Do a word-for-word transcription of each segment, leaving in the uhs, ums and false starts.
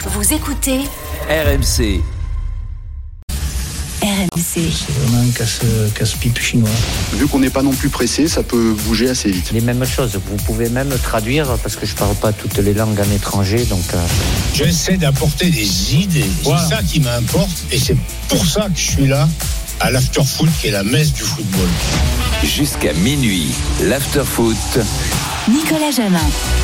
Vous écoutez R M C. R M C. C'est vraiment un casse, casse-pipe chinois. Vu qu'on n'est pas non plus pressé, ça peut bouger assez vite. Les mêmes choses, vous pouvez même traduire, parce que je parle pas toutes les langues en étranger, donc... Euh... J'essaie d'apporter des idées, voilà. C'est ça qui m'importe, et c'est pour ça que je suis là, à l'after-foot, qui est la messe du football. Jusqu'à minuit, l'after-foot. Nicolas Jamin.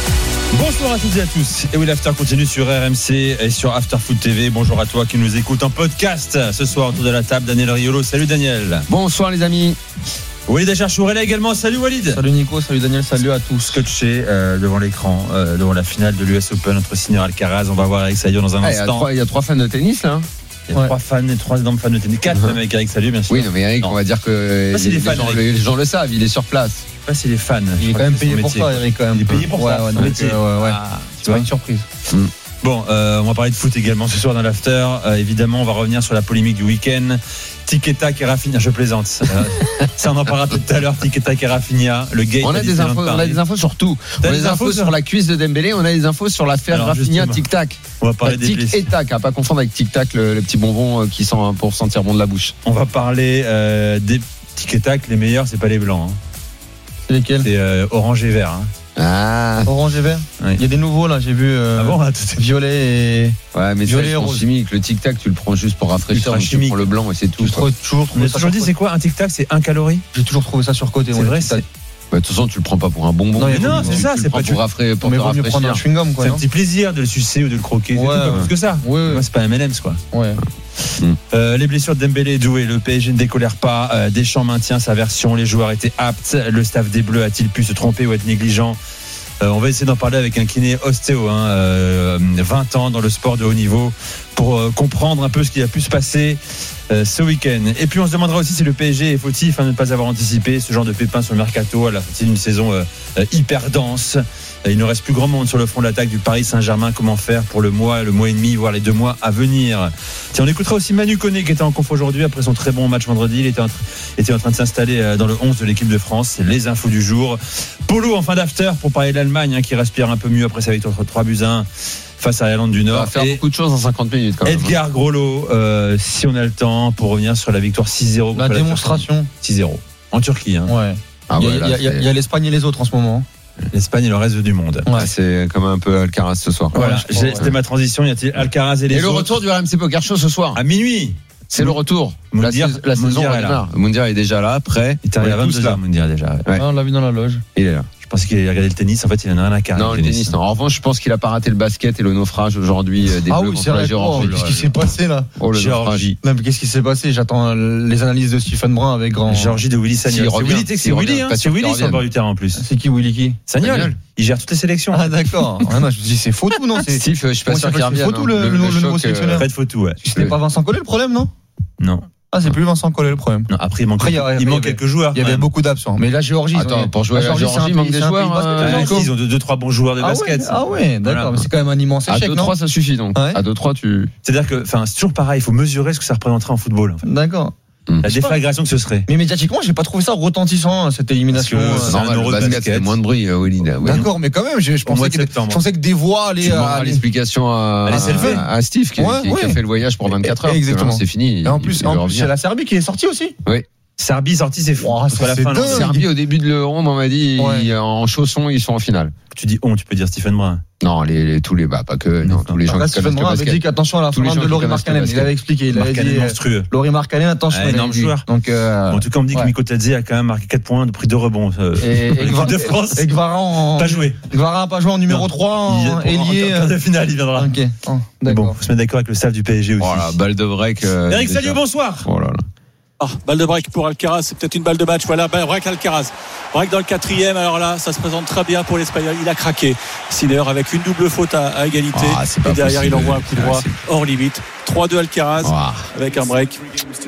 Bonjour à toutes et à tous. Et oui, l'After continue sur R M C et sur Afterfoot T V. Bonjour à toi qui nous écoute en podcast. Ce soir, autour de la table, Daniel Riolo. Salut Daniel. Bonsoir les amis. Walid Acharchour est là également. Salut Walid. Salut Nico, salut Daniel, salut à tous. Scotché euh, devant l'écran, euh, devant la finale de l'U S Open entre Sinner Alcaraz. On va voir Eric Salio dans un ah, instant. Il y, y a trois fans de tennis là. Il y a ouais. trois fans et trois énormes fans de tennis. Quatre même avec Eric Salio, bien sûr. Oui, non, mais Eric, non. on va dire que ça, les, les, fans, les, gens, les, les gens le savent, il est sur place. Pas si les fans. Il est quand même payé pour ça, Eric, quand même. Il est payé pour ouais, ça. Ouais, donc, métier. Euh, ouais. Ah, c'est pas une surprise. Mm. Bon, euh, on va parler de foot également ce soir dans l'after. Euh, évidemment, on va revenir sur la polémique du week-end. Tic et tac et Rafinha, je plaisante. Euh, ça, on en parlera tout à l'heure. Tic et tac et Rafinha, le gate. On a des infos, on a des infos sur tout. On a des infos sur la cuisse de Dembélé. On a des infos sur l'affaire Rafinha, tic tac. On va parler des tic et tac, à pas confondre avec tic tac, le, le petit bonbon qui sent pour sentir bon de la bouche. On va parler euh, des tic et tac. Les meilleurs, c'est pas les blancs. Hein. C'est lesquels? C'est euh, orange et vert. Hein. Ah. Orange et vert. Oui. Il y a des nouveaux là, j'ai vu euh, ah bon, là, violet et ouais, mais violet c'est rose. Chimique. Le tic tac, tu le prends juste pour rafraîchir, donc tu prends le blanc et c'est tout. J'ai toujours trouvé ça. Toujours dit, c'est quoi un tic tac? C'est un calorie. J'ai toujours trouvé ça surcoté. C'est vrai. C'est... Bah, de toute façon, tu le prends pas pour un bonbon. Non, mais non, c'est tu, ça. Tu c'est le pas pour rafraîchir. Pour mais vaut mieux prendre un chewing-gum, quoi. C'est non un petit plaisir de le sucer ou de le croquer. Ouais, c'est tout, ouais. pas plus que ça. Ouais, ouais. Moi, c'est pas un M and M's, quoi. Ouais. Mmh. Euh, les blessures de Dembélé et Doué, le P S G ne décolère pas. Euh, Deschamps maintient sa version. Les joueurs étaient aptes. Le staff des Bleus a-t-il pu se tromper ou être négligent? Euh, on va essayer d'en parler avec un kiné ostéo, hein, euh, vingt ans dans le sport de haut niveau, pour euh, comprendre un peu ce qui a pu se passer euh, ce week-end. Et puis on se demandera aussi si le P S G est fautif à ne pas avoir anticipé ce genre de pépin sur le mercato à la sortie d'une saison euh, euh, hyper dense. Il ne reste plus grand monde sur le front de l'attaque du Paris Saint-Germain. Comment faire pour le mois, le mois et demi, voire les deux mois à venir? Tiens, on écoutera aussi Manu Koné qui était en conf aujourd'hui après son très bon match vendredi. Il était en, tra- était en train de s'installer dans le onze de l'équipe de France. Les infos du jour. Polo en fin d'after pour parler de l'Allemagne hein, qui respire un peu mieux après sa victoire trois buts à un face à l'Irlande du Nord. On va faire et beaucoup de choses en cinquante minutes quand même. Edgar Groslo, euh, si on a le temps, pour revenir sur la victoire six zéro. La démonstration. six zéro. En Turquie. Hein. Ouais. Ah il, ouais, y a, là, il, y a, il y a l'Espagne et les autres en ce moment. L'Espagne et le reste du monde. Ouais. C'est comme un peu Alcaraz ce soir. Voilà, ouais, J'ai, c'était ouais. ma transition. Il y a Alcaraz et les et autres. le retour du R M C Poker Show ce soir. À minuit. C'est le retour. Moundir, la, la saison est là. Moundir est déjà là, prêt. Il est arrivé à vingt-deux heures, Moundir déjà. Ouais. Ouais. Ah, on l'a vu dans la loge. Il est là. Je pense qu'il a regardé le tennis. En fait, il en a rien à carrer. Non, le tennis, tennis non. En revanche, je pense qu'il a pas raté le basket et le naufrage aujourd'hui des ah Bleus oui, contre la Géorgie. Oh, qu'est-ce qui s'est passé là? Oh, le Géorgie. Non, mais qu'est-ce qui s'est passé? J'attends les analyses de Stephen Brun avec grand. Géorgie de Willy Sagnol. C'est Willy, c'est Willy, hein. C'est Willy sur le bord du terrain en plus. C'est qui Willy qui? Sagnol. Il gère toutes les sélections. Ah d'accord. Ah non, je me dis c'est Fautou non? C'est Steve, je suis pas sûr qu'il revienne. C'est Fautou le nouveau sélectionneur. Fred Fautou, ouais. C'était pas Vincent Collet le problème, non? Non. Ah, c'est plus Vincent Collet le problème. Non, après, il manque, après, il y a, il il manque quelques joueurs. Il y avait même. beaucoup d'absents. Mais la Géorgie. Attends, ont, pour jouer à la Géorgie, il manque des joueurs. Ah, si, ils ont deux, deux, trois bons joueurs de ah basket. Ouais, ah ouais, d'accord. Voilà. Mais c'est quand même un immense échec. À deux trois, ça suffit donc. Ouais. À deux trois, tu. C'est-à-dire que, enfin, c'est toujours pareil. Il faut mesurer ce que ça représenterait en football. En fait. D'accord. La déflagration que ce serait. Mais médiatiquement, j'ai pas trouvé ça retentissant cette élimination. C'est normal, le basket, c'était moins de bruit, Willy. D'accord, mais quand même, je pensais que je pensais que des voix allaient à l'explication à à Steve qui a fait le voyage pour vingt-quatre heures. Exactement. C'est fini. Et en plus, c'est la Serbie qui est sortie aussi. Oui. Serbie sortie, c'est fou. Oh, ça, c'est la fin. Serbie au début de l'Euro, on m'a dit ouais. en chaussons, ils sont en finale. Tu dis on, tu peux dire Stephen Brun. Non, les, les tous les bah pas que non, non tous les gens. Là, Stephen Brun avait dit qu'attention à la fin de Laurie Markkanen. Il avait expliqué, il avait dit monstrueux. Laurie Markkanen, attention. Ah, énorme joueur. Donc euh, en tout cas, on me dit ouais. que Miko Tadze a quand même marqué quatre points, pris deux rebonds. Euh, et et Gvara, de France. Et Gvara en pas joué. Gvara a pas joué en numéro non. trois en ailier. En de finale, il viendra. OK. Oh, d'accord. Bon, faut se mettre d'accord avec le staff du P S G aussi. Voilà, balle de break. Eric Salio, bonsoir. Oh là là. Ah, balle de break pour Alcaraz, c'est peut-être une balle de match. Voilà, break Alcaraz. Break dans le quatrième. Alors là, ça se présente très bien pour l'Espagnol. Il a craqué. Sinner avec une double faute à, à égalité. Ah, et derrière, possible. Il envoie un coup droit ah, hors limite. trois deux Alcaraz ah. avec un break.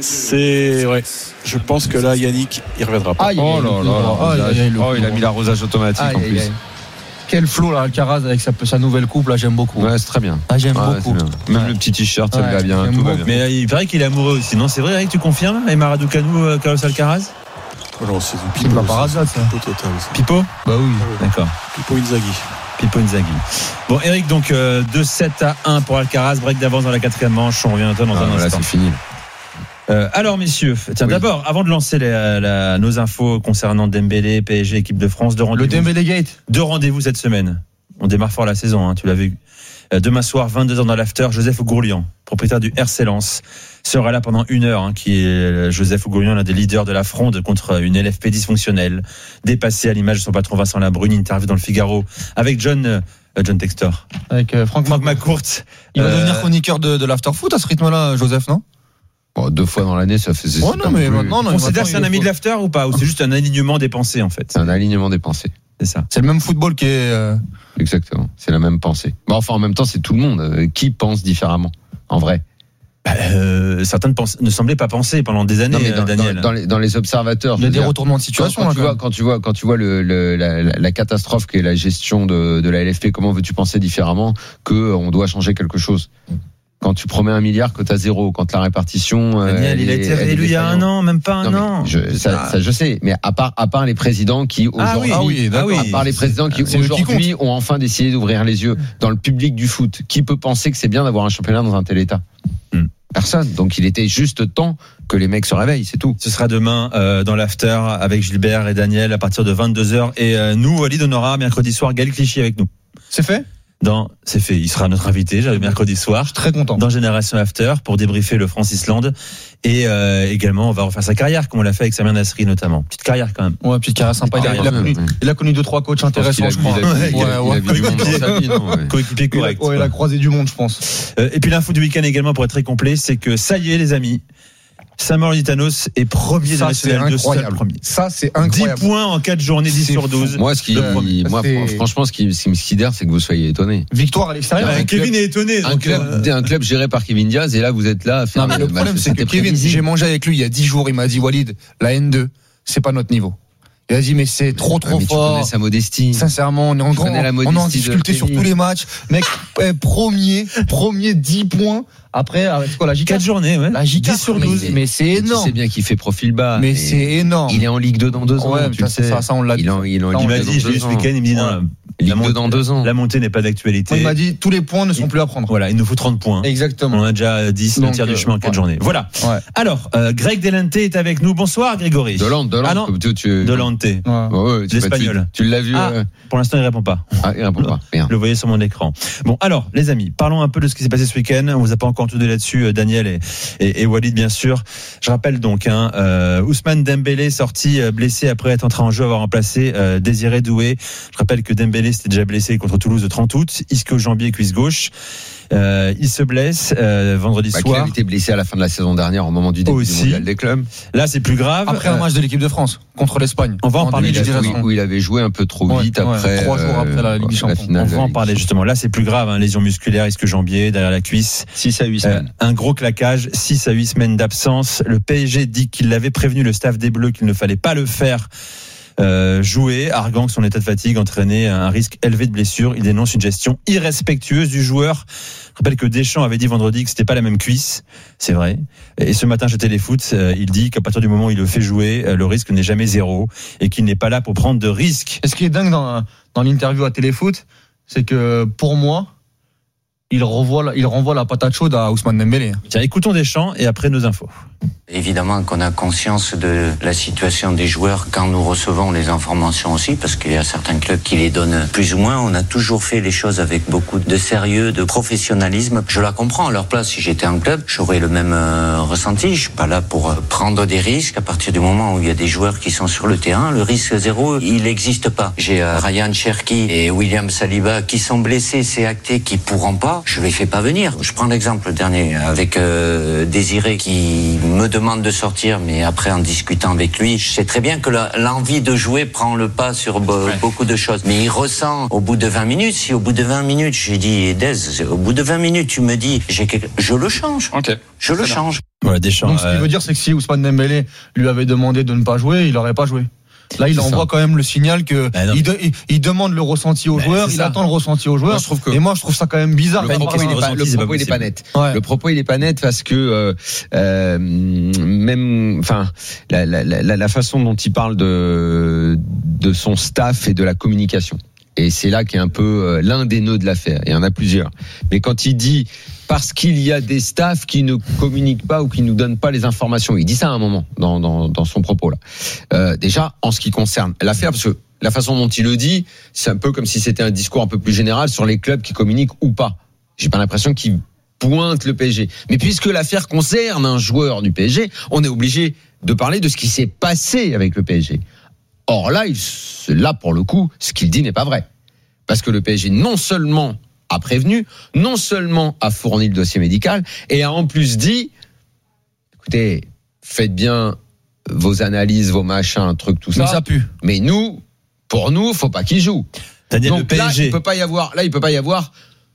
C'est ouais. Je pense que là, Yannick, il reviendra pas. Ah, il oh là là. Oh, il a mis l'arrosage automatique aïe, en plus. Aïe. Quel flow là, Alcaraz avec sa, sa nouvelle coupe là, j'aime beaucoup. Ouais, c'est très bien. Ah, j'aime ouais, beaucoup. Même ouais. le petit t-shirt, ça ouais, va bien. Tout va bien. Mais il paraît qu'il est amoureux aussi, non? C'est vrai, Eric, tu confirmes? Aymar Raducanu, Carlos Alcaraz? Non, c'est du Pipo. C'est pas par hasard ça. Pipo total. Pipo? Bah oui. Ah, oui. D'accord. Pipo Inzaghi. Pippo Inzaghi. Bon, Eric, donc euh, deux sept à un pour Alcaraz, break d'avance dans la quatrième manche. On revient à toi dans ah, un voilà, instant. C'est fini. Euh, alors messieurs, tiens oui. d'abord, avant de lancer les, la, nos infos concernant Dembélé, P S G, équipe de France, deux rendez-vous. Le Dembélé Gate. Deux rendez-vous cette semaine. On démarre fort la saison, hein, tu l'as vu. Euh, demain soir, vingt-deux heures dans l'after, Joseph Gourlian, propriétaire du R C Lens, sera là pendant une heure, hein, qui est Joseph Gourlian, l'un des leaders de la fronde contre une L F P dysfonctionnelle, dépassée à l'image de son patron Vincent Labrune, interview dans le Figaro avec John, euh, John Textor. Avec euh, Franck, Franck McCourt. Il va euh, devenir chroniqueur de, de l'after-foot à ce rythme-là, Joseph, non? Bon, deux fois dans l'année, ça fait. Oh non, mais maintenant, on considère que c'est un ami de l'after ou pas? Ou c'est juste un alignement des pensées, en fait? C'est un alignement des pensées. C'est ça. C'est le même football qui est. Euh... Exactement. C'est la même pensée. Bon, enfin, en même temps, c'est tout le monde. Euh, qui pense différemment? En vrai? Bah, euh, certains ne, pense, ne semblaient pas penser pendant des années, non, mais dans, Daniel. Dans, dans, les, dans les observateurs. Il y a des retournements de situation. Quand, quand, là, tu, vois, quand tu vois, quand tu vois le, le, la, la catastrophe qu'est la gestion de, de la L F P, comment veux-tu penser différemment que on doit changer quelque chose? Quand tu promets un milliard, que tu as zéro, quand la répartition. Daniel, euh, il a été réélu il y a un an, même pas un non, an. Je, ça, ah. ça, je sais, mais à part, à part les présidents qui aujourd'hui, ah oui, ah oui, à part les présidents qui aujourd'hui ont enfin décidé d'ouvrir les yeux dans le public du foot, qui peut penser que c'est bien d'avoir un championnat dans un tel état? hmm. Personne. Donc il était juste temps que les mecs se réveillent, c'est tout. Ce sera demain euh, dans l'after avec Gilbert et Daniel à partir de vingt-deux heures. Et euh, nous, Walid, on aura mercredi soir Gaël Clichy avec nous. C'est fait? Dans, c'est fait. Il sera notre invité, le mercredi soir. Je suis très content. Dans Génération After pour débriefer le France-Island. Et euh, également, on va refaire sa carrière, comme on l'a fait avec Samir Nasri notamment. Petite carrière quand même. Ouais, petite carrière sympa. Petite il, a, carrière, il, a connu, ouais. il a connu deux, trois coachs intéressants, je crois. Coéquipier correct. Ouais, il a croisé du monde, je pense. Euh, et puis l'info du week-end également, pour être très complet, c'est que ça y est, les amis. Samuel Litanos est premier ça, de National deux, seul premier. Ça, c'est incroyable. dix points en quatre journées, dix sur douze. Moi, ce qui, moi, franchement, ce qui, ce qui me sidère, c'est que vous soyez étonné. Victoire à l'extérieur. Ouais, Kevin est étonné. Un club, euh... un club géré par Kevin Diaz, et là, vous êtes là à faire. Non, mais le problème, c'est que Kevin, j'ai mangé avec lui il y a dix jours, il m'a dit, Walid, la N deux, c'est pas notre niveau. Il a dit, mais c'est trop, trop mais fort. Tu connais sa modestie. Sincèrement, on est en grand, on est en difficulté sur tous les matchs. Mec, premier, premier dix points. Après, avec quoi, la J quatre quatre journées, ouais. La J quatre dix sur douze. Mais, mais c'est énorme. Tu sais bien qu'il fait profil bas. Mais c'est énorme. Il est en Ligue deux dans deux ans. Ouais, tu le sais. Ça, ça, on l'a dit. Il, en, il, en, il m'a dit, je l'ai eu ce week-end, il me dit, non, Ligue deux dans deux ans. La montée n'est pas d'actualité. Il m'a dit, tous les points ne sont plus à prendre. Voilà, il nous faut trente points. Exactement. On a déjà dix, le tiers du chemin en quatre journées. Voilà. Alors, Greg Delante est avec nous. Bonsoir, Grégory. Delante, Delante. Ah non, Delante. L'espagnol. Tu l'as vu. Pour l'instant, il répond pas. Ah, il répond pas. Le voyez sur mon écran. Bon, alors, les amis, parlons un peu de ce qui s'est passé ce week-end. On vous a pas encore tout donné là-dessus, Daniel et, et, et Walid, bien sûr. Je rappelle donc, hein, euh, Ousmane Dembélé sorti euh, blessé après être entré en jeu, avoir remplacé euh, Désiré Doué. Je rappelle que Dembélé s'était déjà blessé contre Toulouse le trente août, ischio-jambier, cuisse gauche. Euh, il se blesse euh, vendredi bah, soir. Il avait été blessé à la fin de la saison dernière au moment du début Aussi. du mondial des clubs. Là, c'est plus grave. Après euh, un match de l'équipe de France contre l'Espagne. On va en, en parler. Où, où il avait joué un peu trop ouais, vite ouais, après. Trois jours après la Ligue des Champions. On va en parler justement. Là, c'est plus grave. Hein, lésion musculaire, ischio-jambier derrière la cuisse. six à huit semaines. Euh, un gros claquage. six à huit semaines d'absence. Le P S G dit qu'il avait prévenu le staff des Bleus qu'il ne fallait pas le faire. Euh, jouer, arguant que son état de fatigue entraînait un risque élevé de blessure. Il dénonce une gestion irrespectueuse du joueur. Je rappelle que Deschamps avait dit vendredi que c'était pas la même cuisse, c'est vrai. Et ce matin chez Téléfoot, euh, il dit qu'à partir du moment où il le fait jouer, euh, le risque n'est jamais zéro et qu'il n'est pas là pour prendre de risques. Et ce qui est dingue dans, dans l'interview à Téléfoot, c'est que pour moi, il renvoie la, il renvoie la patate chaude à Ousmane Dembélé. Tiens, écoutons Deschamps et après nos infos. Évidemment qu'on a conscience de la situation des joueurs quand nous recevons les informations aussi, parce qu'il y a certains clubs qui les donnent plus ou moins. On a toujours fait les choses avec beaucoup de sérieux, de professionnalisme. Je la comprends. À leur place, si j'étais un club, j'aurais le même euh, ressenti. Je suis pas là pour euh, prendre des risques. À partir du moment où il y a des joueurs qui sont sur le terrain, le risque zéro, il n'existe pas. J'ai euh, Ryan Cherki et William Saliba qui sont blessés, c'est acté, qui pourront pas. Je les fais pas venir. Je prends l'exemple dernier avec euh, Désiré qui me demande de sortir, mais après en discutant avec lui, je sais très bien que la, l'envie de jouer prend le pas sur be, ouais. beaucoup de choses. Mais il ressent au bout de vingt minutes, si au bout de vingt minutes, je lui dis, Dez, au bout de vingt minutes, tu me dis, j'ai quelque... je le change. Okay. Je le change. Voilà, Deschamps, donc ce qui euh... veut dire, c'est que si Ousmane Dembélé lui avait demandé de ne pas jouer, il n'aurait pas joué. Là, il c'est envoie ça. Quand même le signal que bah il, de, il, il demande le ressenti aux bah joueurs, il ça. Attend le ressenti aux joueurs. Moi, je trouve que... Et moi, je trouve ça quand même bizarre. Le propos, il est pas, le propos, il est pas net. Ouais. Le propos, il est pas net parce que euh, euh, même, enfin, la, la, la, la façon dont il parle de de son staff et de la communication Et c'est là qu'est un peu l'un des nœuds de l'affaire. Il y en a plusieurs. Mais quand il dit parce qu'il y a des staffs qui ne communiquent pas ou qui nous donnent pas les informations, il dit ça à un moment dans dans, dans son propos là. Euh, déjà en ce qui concerne l'affaire, parce que la façon dont il le dit, c'est un peu comme si c'était un discours un peu plus général sur les clubs qui communiquent ou pas. J'ai pas l'impression qu'il pointe le P S G. Mais puisque l'affaire concerne un joueur du P S G, on est obligé de parler de ce qui s'est passé avec le P S G. Or là, il, là pour le coup, ce qu'il dit n'est pas vrai. Parce que le P S G non seulement a prévenu, non seulement a fourni le dossier médical, et a en plus dit, écoutez, faites bien vos analyses, vos machins, trucs, tout ça. Mais ça pue. Mais nous, pour nous, faut pas qu'il joue. Daniel, donc le P S G. Là, il peut pas y avoir, là, il peut pas y avoir,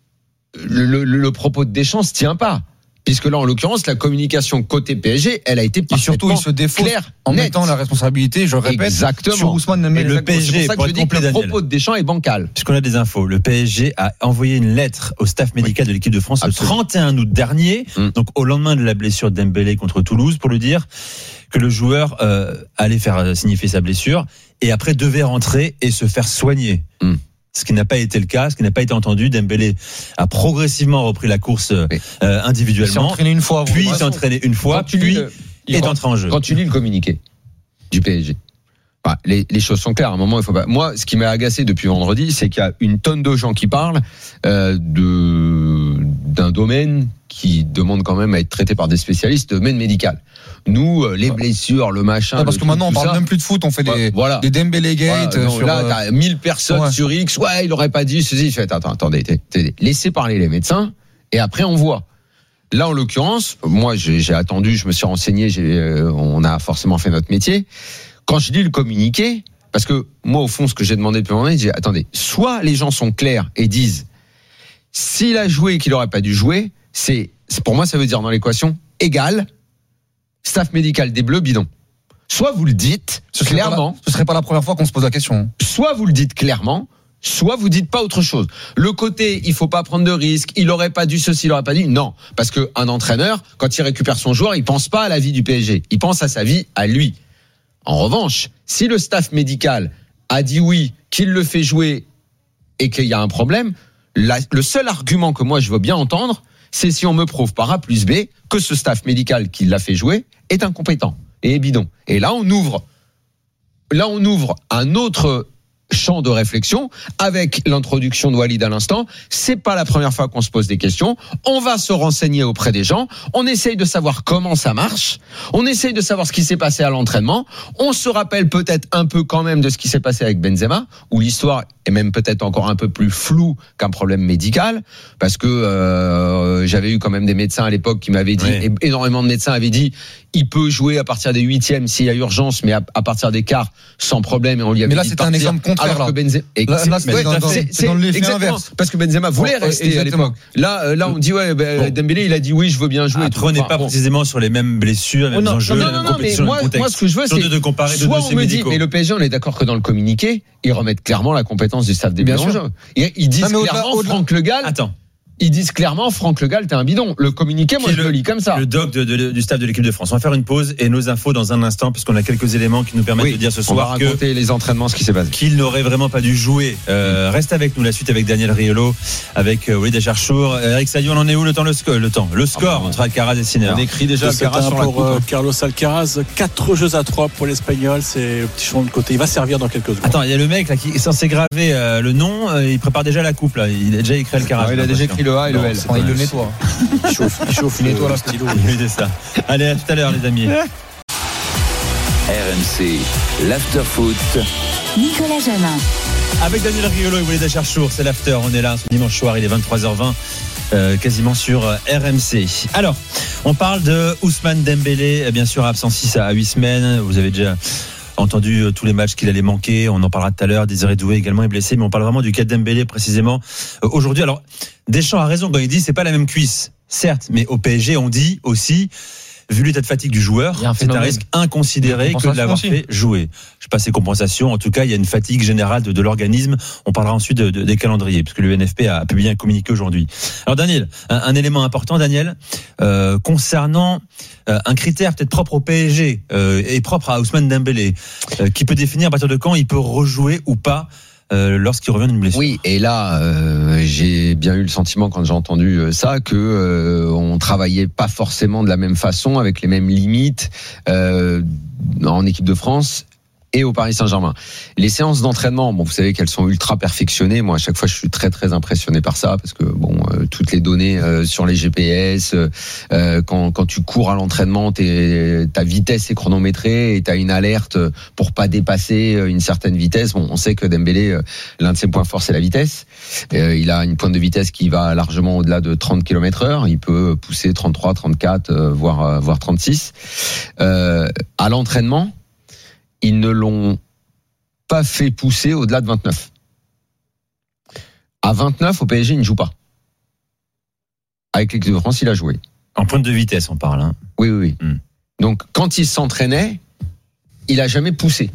le, le, le propos de Deschamps se tient pas. Puisque là, en l'occurrence, la communication côté P S G, elle a été parfaitement claire. Et surtout, il se défausse en net. mettant la responsabilité, je le répète, exactement. sur Ousmane Dembélé. Le P S G, c'est pour ça que pour je être dis complet, que le Daniel. propos de Deschamps est bancal. Puisqu'on a des infos, le P S G a envoyé une lettre au staff médical oui. de l'équipe de France Absolument. le trente et un août dernier, mmh. donc au lendemain de la blessure de Dembélé contre Toulouse, pour lui dire que le joueur euh, allait faire signifier sa blessure et après devait rentrer et se faire soigner. Mmh. Ce qui n'a pas été le cas, ce qui n'a pas été entendu. Dembélé a progressivement repris la course oui. euh, individuellement. Il s'est entraîné une fois. Puis il s'est entraîné une fois, puis le, est entré en jeu. Quand tu lis le communiqué du P S G, bah, les, les choses sont claires. À un moment, il faut pas. Moi, ce qui m'a agacé depuis vendredi, c'est qu'il y a une tonne de gens qui parlent euh, de d'un domaine qui demande quand même à être traité par des spécialistes, domaine médical. Nous, les blessures, le machin. Ouais, parce le que maintenant, on parle ça. même plus de foot, on fait des, voilà. des Dembélé Gate. Voilà, non, sur, là, t'as mille personnes ouais. sur X. Ouais, il aurait pas dit ceci. Je fais, attends, attendez, t'es, t'es, laissez parler les médecins et après on voit. Là, en l'occurrence, moi, j'ai, j'ai attendu, je me suis renseigné, j'ai, euh, on a forcément fait notre métier. Quand je lis le communiqué, parce que moi, au fond, ce que j'ai demandé depuis un moment, j'ai attendez, soit les gens sont clairs et disent s'il a joué et qu'il aurait pas dû jouer, c'est, c'est pour moi, ça veut dire dans l'équation égal. Staff médical des Bleus bidon. Soit vous le dites ce clairement, la, ce serait pas la première fois qu'on se pose la question. Soit vous le dites clairement, soit vous dites pas autre chose. Le côté il faut pas prendre de risques, il aurait pas dû ceci, il aurait pas dû non, parce que un entraîneur quand il récupère son joueur, il pense pas à la vie du P S G, il pense à sa vie à lui. En revanche, si le staff médical a dit oui, qu'il le fait jouer et qu'il y a un problème, la, le seul argument que moi je veux bien entendre, c'est si on me prouve par A plus B que ce staff médical qui l'a fait jouer est incompétent et est bidon. Et là, on ouvre, là, on ouvre un autre champ de réflexion avec l'introduction de Walid à l'instant. C'est pas la première fois qu'on se pose des questions. On va se renseigner auprès des gens. On essaye de savoir comment ça marche. On essaye de savoir ce qui s'est passé à l'entraînement. On se rappelle peut-être un peu quand même de ce qui s'est passé avec Benzema, où l'histoire est même peut-être encore un peu plus floue qu'un problème médical, parce que euh, j'avais eu quand même des médecins à l'époque qui m'avaient dit, oui. et énormément de médecins avaient dit, il peut jouer à partir des huitièmes s'il y a urgence, mais à, à partir des quarts sans problème. Et on lui avait mais là, dit c'est de un partir, exemple contraire. Alors que Benzema, là, là, c'est, ouais, dans, c'est, c'est dans l'effet inverse. Parce que Benzema voulait oh, rester exactement. à l'époque. Là, là, on dit ouais, ben, bon. Dembélé, il a dit oui, je veux bien jouer. Après, on n'est pas bon. précisément sur les mêmes blessures, les mêmes oh, non, enjeux, non, non, les mêmes non, compétitions, moi, moi, ce que je veux, c'est de, de comparer soit on me dit, mais le P S G, on est d'accord que dans le communiqué, ils remettent clairement la compétence du staff des Bleus en jeu. Ils disent clairement, Franck Le Gall. Attends. Ils disent clairement, Franck Le Gall, t'es un bidon. Le communiqué, moi, je le lis comme ça. Le doc de, de, du staff de l'équipe de France. On va faire une pause et nos infos dans un instant, puisqu'on a quelques éléments qui nous permettent oui, de dire ce on soir va raconter que les entraînements, ce qui s'est passé. Qu'il n'aurait vraiment pas dû jouer. Euh, reste avec nous la suite avec Daniel Riolo, avec euh, Walid Acharchour. Eric Salio, on en est où le temps, le score, le temps, le score ah bon, entre Alcaraz et Sinner. On écrit déjà Alcaraz sur la coupe. Euh, Carlos Alcaraz, quatre jeux à trois pour l'Espagnol. C'est le petit champ de côté. Il va servir dans quelques secondes. Attends, il y a le mec là qui est censé graver euh, le nom. Euh, il prépare déjà la coupe là. Il a déjà écrit Alcaraz. Ah, il a déjà écrit le A et le L. Il le nettoie. Il chauffe, il chauffe, il nettoie la stylo. C'est ça. Allez, à tout à l'heure, les amis. R M C, l'afterfoot. Nicolas Jamin. Avec Daniel Riolo et Walid Acharchour, c'est l'after. On est là ce dimanche soir, il est vingt-trois heures vingt. Euh, quasiment sur R M C. Alors, on parle de Ousmane Dembélé, bien sûr absent six à huit semaines. Vous avez déjà entendu tous les matchs qu'il allait manquer. On en parlera tout à l'heure. Désiré Doué également est blessé, mais on parle vraiment du cas de Dembélé précisément euh, aujourd'hui. Alors, Deschamps a raison quand il dit c'est pas la même cuisse, certes, mais au P S G on dit aussi, vu l'état de fatigue du joueur, un c'est un risque inconsidéré que de l'avoir aussi. fait jouer. Je sais pas ces compensations. En tout cas, il y a une fatigue générale de, de l'organisme. On parlera ensuite de, de, des calendriers, puisque le N F P a publié un communiqué aujourd'hui. Alors Daniel, un, un élément important, Daniel, euh, concernant euh, un critère peut-être propre au P S G euh, et propre à Ousmane Dembélé, euh, qui peut définir à partir de quand il peut rejouer ou pas euh, lorsqu'il revient d'une blessure. Oui, et là, euh, j'ai bien eu le sentiment quand j'ai entendu ça que euh, on travaillait pas forcément de la même façon, avec les mêmes limites euh, en équipe de France et au Paris Saint-Germain. Les séances d'entraînement, bon, vous savez qu'elles sont ultra perfectionnées. Moi, à chaque fois, je suis très très impressionné par ça parce que bon, euh, toutes les données euh, sur les G P S, euh, quand quand tu cours à l'entraînement, t'es, ta vitesse est chronométrée et t'as une alerte pour pas dépasser une certaine vitesse. Bon, on sait que Dembélé, euh, l'un de ses points forts, c'est la vitesse. Euh, il a une pointe de vitesse qui va largement au-delà de trente kilomètres heure. Il peut pousser trente-trois, trente-quatre, euh, voire euh, voire trente-six. Euh, à l'entraînement, ils ne l'ont pas fait pousser au-delà de vingt-neuf. À vingt-neuf, au P S G, il ne joue pas. Avec l'équipe de France, il a joué. En pointe de vitesse, on parle. Hein. Oui, oui, oui. Mm. Donc, quand il s'entraînait, il n'a jamais poussé.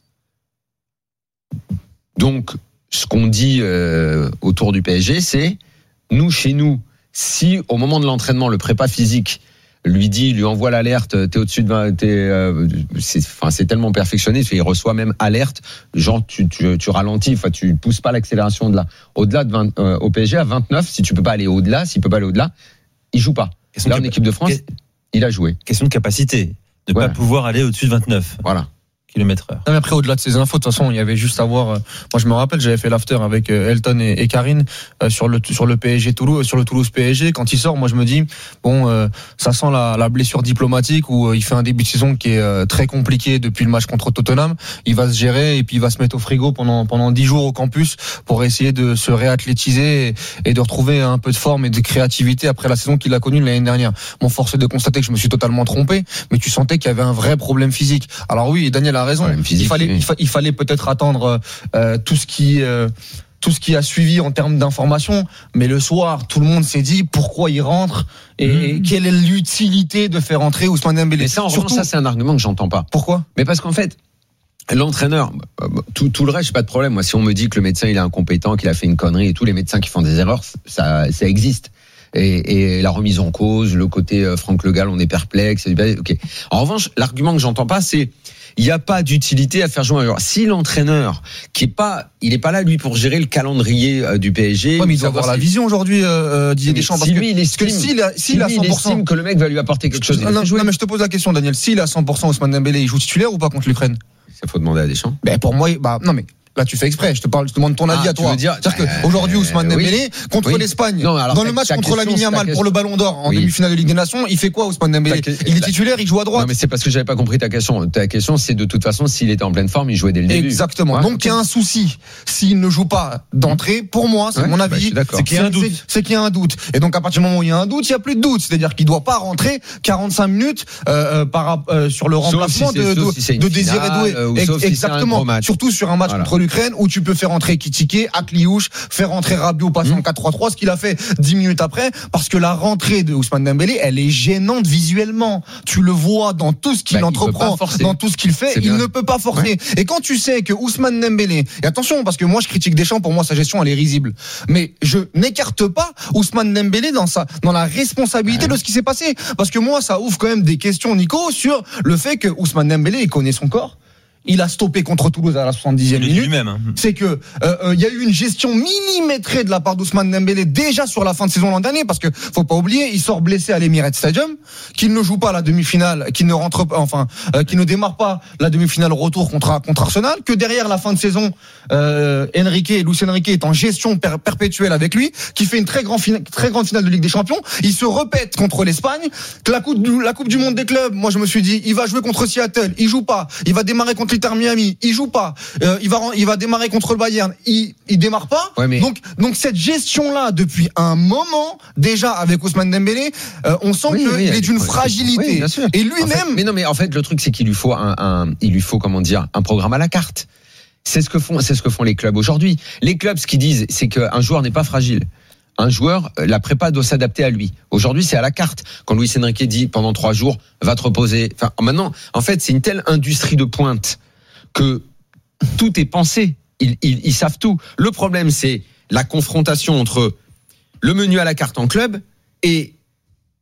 Donc, ce qu'on dit euh, autour du P S G, c'est, nous, chez nous, si au moment de l'entraînement, le prépa physique lui dit, lui envoie l'alerte, t'es au-dessus de vingt, t'es, euh, c'est, enfin, c'est tellement perfectionné, il reçoit même alerte, genre, tu, tu, tu ralentis, enfin, tu pousses pas l'accélération de là. Au-delà de vingt, euh, au P S G, à vingt-neuf, si tu peux pas aller au-delà, s'il peut pas aller au-delà, il joue pas. Question là, en équipe de France, que... il a joué. Question de capacité. De ouais. pas pouvoir aller au-dessus de vingt-neuf. Voilà. kilomètres heure. Non, mais après, au-delà de ces infos, de toute façon, il y avait juste à voir. Euh, moi, je me rappelle, j'avais fait l'after avec euh, Elton et, et Karine euh, sur le sur le P S G Toulouse, sur le Toulouse P S G. Quand il sort, moi, je me dis bon, euh, ça sent la, la blessure diplomatique où euh, il fait un début de saison qui est euh, très compliqué depuis le match contre Tottenham. Il va se gérer et puis il va se mettre au frigo pendant pendant dix jours au campus pour essayer de se réathlétiser et, et de retrouver un peu de forme et de créativité après la saison qu'il a connue l'année dernière. Bon, force est de constater que je me suis totalement trompé, mais tu sentais qu'il y avait un vrai problème physique. Alors oui, Daniel a raison. Il fallait Il, fa- il fallait peut-être attendre euh, tout ce qui euh, tout ce qui a suivi en termes d'information, mais le soir, tout le monde s'est dit pourquoi il rentre et mmh. quelle est l'utilité de faire entrer Ousmane Dembélé. Mais ça, en Surtout, ça, c'est un argument que j'entends pas. Pourquoi ? Mais parce qu'en fait, l'entraîneur, tout, tout le reste, j'ai pas de problème. Moi, si on me dit que le médecin il est incompétent, qu'il a fait une connerie, et tous les médecins qui font des erreurs, ça, ça existe. Et, et la remise en cause, le côté euh, Franck Le Gall, on est perplexe. Ok. En revanche, l'argument que j'entends pas, c'est il n'y a pas d'utilité à faire jouer un joueur. Si l'entraîneur, qui est pas, il est pas là lui pour gérer le calendrier euh, du P S G. Ouais, mais il doit avoir la vision aujourd'hui, euh, Didier Deschamps. Si lui, il estime, s'il a, s'il a cent pour cent, il estime que le mec va lui apporter quelque chose. Non, non, non, mais je te pose la question, Daniel. S'il a cent pour cent Ousmane Dembélé, il joue titulaire ou pas contre l'Ukraine ? Ça faut demander à Deschamps. Ben pour moi, bah non mais. Là, tu fais exprès. Je te parle, je te demande ton avis ah, à toi. Dire, C'est-à-dire euh, qu'aujourd'hui, Ousmane Dembélé oui, contre oui. l'Espagne, non, alors, dans le match contre Lamine Yamal pour le Ballon d'Or en oui. demi-finale de Ligue des Nations, il fait quoi, Ousmane Dembélé ? Il est titulaire, il joue à droite. Non, mais c'est parce que j'avais pas compris ta question. Ta question, c'est de toute façon, s'il était en pleine forme, il jouait dès le début. Exactement. Ouais, Donc, okay. il y a un souci. S'il ne joue pas d'entrée, pour moi, c'est ouais, mon avis, bah, c'est qu'il y a un doute. C'est, c'est qu'il y a un doute. Et donc, à partir du moment où il y a un doute, il y a plus de doute. C'est-à-dire qu'il doit pas rentrer quarante-cinq minutes euh, par euh, sur le remplacement si de, de, si de Désiré Doué. Exactement. Si Surtout sur un match contre l'Ukraine où tu peux faire entrer Kitike, Akliouche, faire rentrer Rabiot passer mmh. en quatre trois trois, ce qu'il a fait dix minutes après, parce que la rentrée de Ousmane Dembélé, elle est gênante visuellement. Tu le vois dans tout ce qu'il bah, entreprend, dans tout ce qu'il fait, c'est il bien. ne peut pas forcer. Ouais. Et quand tu sais que Ousmane Dembélé, et attention, parce que moi je critique Deschamps, pour moi sa gestion elle est risible, mais je n'écarte pas Ousmane Dembélé dans sa, dans la responsabilité ouais. de ce qui s'est passé, parce que moi ça ouvre quand même des questions, Nico, sur le fait que Ousmane Dembélé il connaît son corps. Il a stoppé contre Toulouse à la soixante-dixième minute. Lui-même, hein. C'est que euh, euh, y a eu une gestion millimétrée de la part d'Ousmane Dembélé déjà sur la fin de saison l'an dernier, parce que faut pas oublier, il sort blessé à l'Emirates Stadium, qu'il ne joue pas la demi-finale, qu'il ne rentre pas, enfin, euh, qu'il ne démarre pas la demi-finale retour contre contre Arsenal, que derrière la fin de saison, euh, Enrique, Luis Enrique est en gestion per- perpétuelle avec lui, qui fait une très grande finale, très grande finale de Ligue des Champions. Il se répète contre l'Espagne, que la coupe du, la coupe du monde des clubs. Moi, je me suis dit, il va jouer contre Seattle, il joue pas, il va démarrer contre l'Inter Miami, il joue pas, euh, il va il va démarrer contre le Bayern, il il démarre pas. Ouais, mais... Donc donc cette gestion là depuis un moment déjà avec Ousmane Dembélé, euh, on sent oui, qu'il oui, est d'une fragilité. Oui, et lui-même. En fait, mais non mais en fait le truc c'est qu'il lui faut un, un il lui faut comment dire un programme à la carte. C'est ce que font c'est ce que font les clubs aujourd'hui. Les clubs ce qu'ils disent c'est qu'un joueur n'est pas fragile. Un joueur, la prépa doit s'adapter à lui. Aujourd'hui, c'est à la carte. Quand Luis Enrique dit pendant trois jours, va te reposer. Enfin, maintenant, en fait, c'est une telle industrie de pointe que tout est pensé. Ils, ils, ils savent tout. Le problème, c'est la confrontation entre le menu à la carte en club et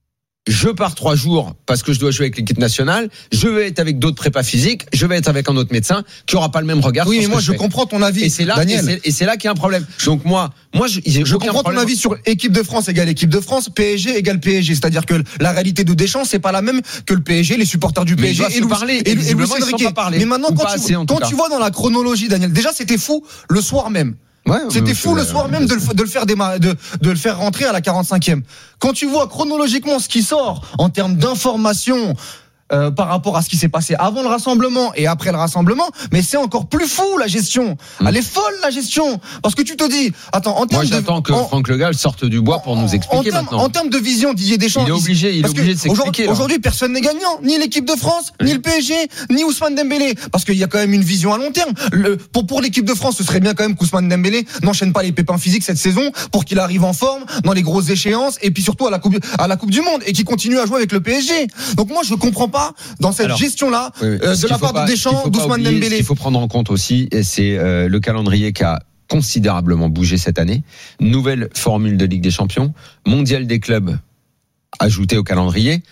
je pars trois jours parce que je dois jouer avec l'équipe nationale, je vais être avec d'autres prépas physiques, je vais être avec un autre médecin qui aura pas le même regard. Oui, sur mais ce moi que je fais. comprends ton avis, Et c'est là, Daniel. et c'est, et c'est là qu'il y a un problème. Donc moi, moi, je, Je comprends ton avis sur équipe de France égale équipe de France, P S G égale P S G. C'est-à-dire que la réalité de Deschamps, c'est pas la même que le P S G, les supporters du Mais P S G ils doivent et se Luis, parler, et, et et visiblement, Luis ils sont Enrique. pas parlé. Mais maintenant, Ou quand, pas tu, assez, en tout quand cas. tu vois dans la chronologie, Daniel, déjà c'était fou le soir même. Ouais, C'était ouais, fou je- le soir même de le, de le faire démarrer, de, de le faire rentrer à la quarante-cinquième. Quand tu vois chronologiquement ce qui sort en termes d'informations, Euh, par rapport à ce qui s'est passé avant le rassemblement et après le rassemblement, mais c'est encore plus fou la gestion. Mmh. Elle est folle la gestion, parce que tu te dis, attends, en termes Moi, j'attends de, que en, Franck Le Gall sorte du bois pour nous en expliquer termes, maintenant. en termes de vision, Didier Deschamps, Il est obligé, il est parce que obligé de s'expliquer, Aujourd'hui, là. aujourd'hui, personne n'est gagnant, ni l'équipe de France, ni le P S G, ni Ousmane Dembélé, parce qu'il y a quand même une vision à long terme. Le, pour pour l'équipe de France, ce serait bien quand même qu'Ousmane Dembélé n'enchaîne pas les pépins physiques cette saison pour qu'il arrive en forme dans les grosses échéances et puis surtout à la coupe à la Coupe du Monde et qu'il continue à jouer avec le P S G. Donc moi, je comprends pas dans cette Alors, gestion là. Oui, oui. Euh, Ce de qu'il la faut part pas- de ce qu'il Deschamps, faut pas d'Ousmane oublier, Dembélé. Ce qu'il faut prendre en compte aussi, c'est euh, le calendrier qui a considérablement bougé cette année. Nouvelle formule de Ligue des Champions, mondial des clubs ajouté au calendrier,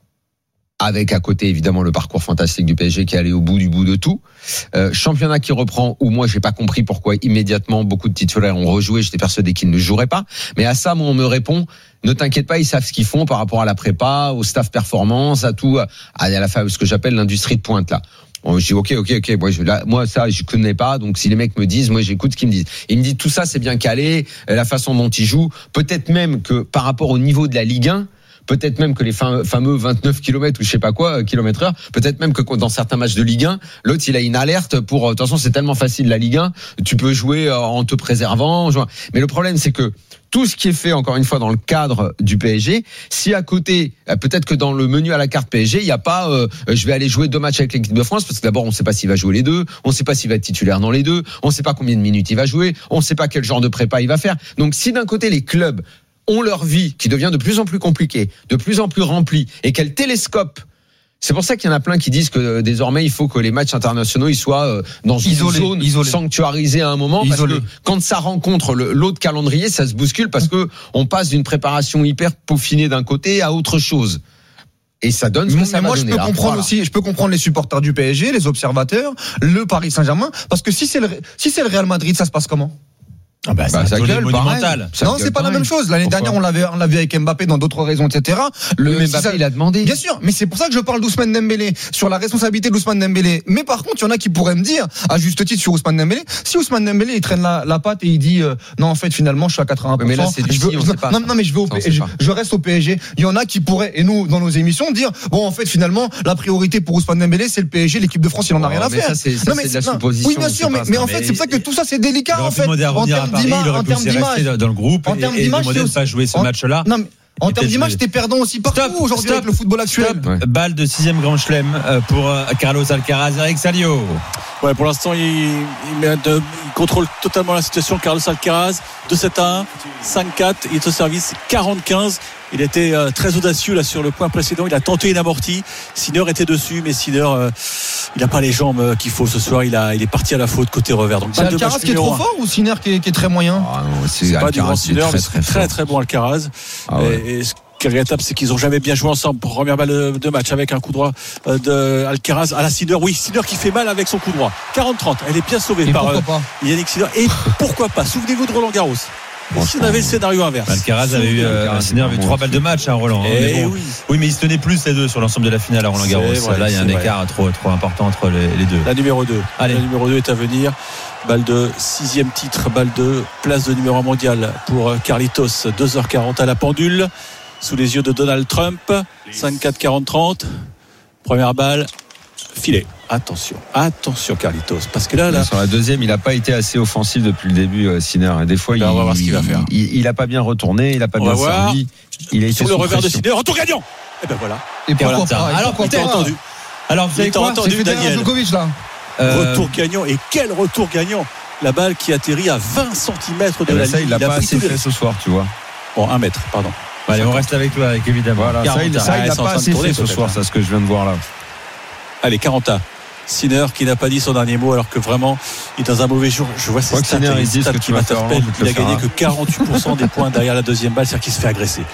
avec à côté évidemment le parcours fantastique du P S G qui est allé au bout du bout de tout. Euh, championnat qui reprend, où moi j'ai pas compris pourquoi immédiatement beaucoup de titulaires ont rejoué, j'étais persuadé qu'ils ne joueraient pas. Mais à ça, moi on me répond, ne t'inquiète pas, ils savent ce qu'ils font par rapport à la prépa, au staff performance, à tout, à la ce que j'appelle l'industrie de pointe là. Je dis ok, ok, ok. Moi, je, là, moi, ça, je connais pas. Donc, si les mecs me disent, moi, j'écoute ce qu'ils me disent. Ils me disent tout ça, c'est bien calé, la façon dont ils jouent. Peut-être même que par rapport au niveau de la Ligue un, peut-être même que les fameux vingt-neuf kilomètres ou je sais pas quoi, kilomètres heure, peut-être même que dans certains matchs de Ligue un, l'autre, il a une alerte pour, de toute façon, c'est tellement facile la Ligue un, tu peux jouer en te préservant. Mais le problème, c'est que tout ce qui est fait, encore une fois, dans le cadre du P S G, si à côté, peut-être que dans le menu à la carte P S G, il n'y a pas, euh, je vais aller jouer deux matchs avec l'équipe de France, parce que d'abord, on ne sait pas s'il va jouer les deux, on ne sait pas s'il va être titulaire dans les deux, on ne sait pas combien de minutes il va jouer, on ne sait pas quel genre de prépa il va faire. Donc, si d'un côté, les clubs ont leur vie qui devient de plus en plus compliquée, de plus en plus remplie, et qu'elles télescopent. C'est pour ça qu'il y en a plein qui disent que euh, désormais il faut que les matchs internationaux ils soient euh, dans une Isolé, zone isolé. sanctuarisée à un moment, Isolé. parce que quand ça rencontre le, l'autre calendrier, ça se bouscule parce que on passe d'une préparation hyper peaufinée d'un côté à autre chose. Et ça donne ce que Mais ça va moi, je donner. peux là. comprendre Voilà. aussi, je peux comprendre les supporters du P S G, les observateurs, le Paris Saint-Germain, parce que si c'est le, si c'est le Real Madrid, ça se passe comment? Ah bah, Bah, ça gueule, monumental. Ça Non, gueule c'est pas la pareil. même chose. L'année Pourquoi dernière, on l'avait, on l'avait avec Mbappé dans d'autres raisons, et cetera. Le, Mais si Mbappé, ça- il a demandé. Bien sûr, mais c'est pour ça que je parle d'Ousmane Dembélé, sur la responsabilité d'Ousmane Dembélé. Mais par contre, il y en a qui pourraient me dire, à juste titre sur Ousmane Dembélé, si Ousmane Dembélé, il traîne la, la patte et il dit, euh, non, en fait, finalement, je suis à quatre-vingts pour cent. Mais là, c'est je d'ici, veux- on sait pas. Non, non, mais je vais au Ça, on P- sait je, pas. je reste au P S G. Il y en a qui pourraient, et nous, dans nos émissions, dire, bon, en fait, finalement, la priorité pour Ousmane Dembélé, c'est le P S G, l'équipe de France, il en a Oh, rien à mais faire. ça, c'est- ça, Non, mais c'est de la non, supposition, Oui, bien on sûr, sait mais, pas, mais ça. en fait, Mais c'est pour ça que tout ça, c'est délicat, Il en aurait fait. pu demander à En revenir à termes Paris, il d'image, aurait en pu termes aussi rester d'image. dans le groupe En et, termes et d'image, demander de c'est ne pas aussi- jouer ce en- match-là. Non, mais en Et termes peut-être d'image, jouer. t'es perdant aussi partout Stop, aujourd'hui stop, avec le football actuel. Stop. Ouais. Balle de sixième grand chelem euh, pour euh, Carlos Alcaraz avec Salio. Ouais, pour l'instant, il, il, met de- il contrôle totalement la situation. Carlos Alcaraz, deux sept à un, cinq quatre. Il est au service quarante quinze. Il était euh, très audacieux là sur le point précédent. Il a tenté une amortie. Sinner était dessus, mais Sinner, euh, il n'a pas les jambes euh, qu'il faut ce soir. Il, a, il est parti à la faute côté revers. Donc, C'est balle de Alcaraz match qui est numéro trop un. fort ou Sinner qui est, qui est très moyen? Ah non, C'est pas du grand Alcaraz, il est Sinner, mais très, c'est très, très fort. très bon Alcaraz. Ah ouais. Et, et ce qui est regrettable, c'est qu'ils n'ont jamais bien joué ensemble. Première balle de, de match avec un coup droit euh, de Alcaraz à la Sinner. Oui, Sinner qui fait mal avec son coup droit. quarante trente. Elle est bien sauvée Et par pourquoi euh, pas? Yannick Sinner. Et pourquoi pas? Souvenez-vous de Roland Garros. Et si on avait le scénario inverse. Alcaraz avait eu, euh, Alcaraz, Sinner avait eu trois balles de match, hein, Roland. hein, Eh mais bon. oui. oui, mais ils se tenaient plus les deux sur l'ensemble de la finale à Roland Garros. C'est vrai, Là, il y a un c'est vrai. écart trop, trop important entre les, les deux. La numéro deux. Allez. La numéro deux est à venir. Balle de sixième titre, balle de place de numéro un mondial pour Carlitos. deux heures quarante à la pendule. Sous les yeux de Donald Trump. cinq quatre quarante trente. Première balle. Filet. Attention. Attention Carlitos. Parce que là, là. Sur la deuxième, il n'a pas été assez offensif depuis le début, euh, Sinner. Et des fois, Là, il, on va voir ce qu'il va faire. Il, il a pas bien retourné, il a pas On bien va voir. servi. Il a été Sur le sous revers de pression. Sinner. Retour gagnant. Et ben voilà. Et pourquoi voilà. pas? Et Alors, pourquoi Il t'a pas? entendu. Alors, vous savez Il t'a quoi entendu, C'est Federer Daniel. Djokovic là. Euh, Retour gagnant. Et quel retour gagnant. La balle qui atterrit à vingt centimètres de Eh ben, la ça, ligne. il l'a pas pris assez tous les fait risques. ce soir, tu vois. Bon, un mètre, pardon. Allez, on reste avec toi, avec évidemment. Voilà, ça, il, quarante. ça, il Ah, l'a c'est en pas train de assez tourner, fait ce peut-être, soir, hein. ça, ce que je viens de voir là. Allez, quarante à Sinner qui n'a pas dit son dernier mot alors que vraiment il est dans un mauvais jour. Je vois ces Quoi que stats, Sinner, les il dise stats que qui tu vas faire m'interpellent. Roland, tu te Il le a gagné feras. que quarante-huit pour cent des points derrière la deuxième balle, c'est-à-dire qu'il se fait agresser.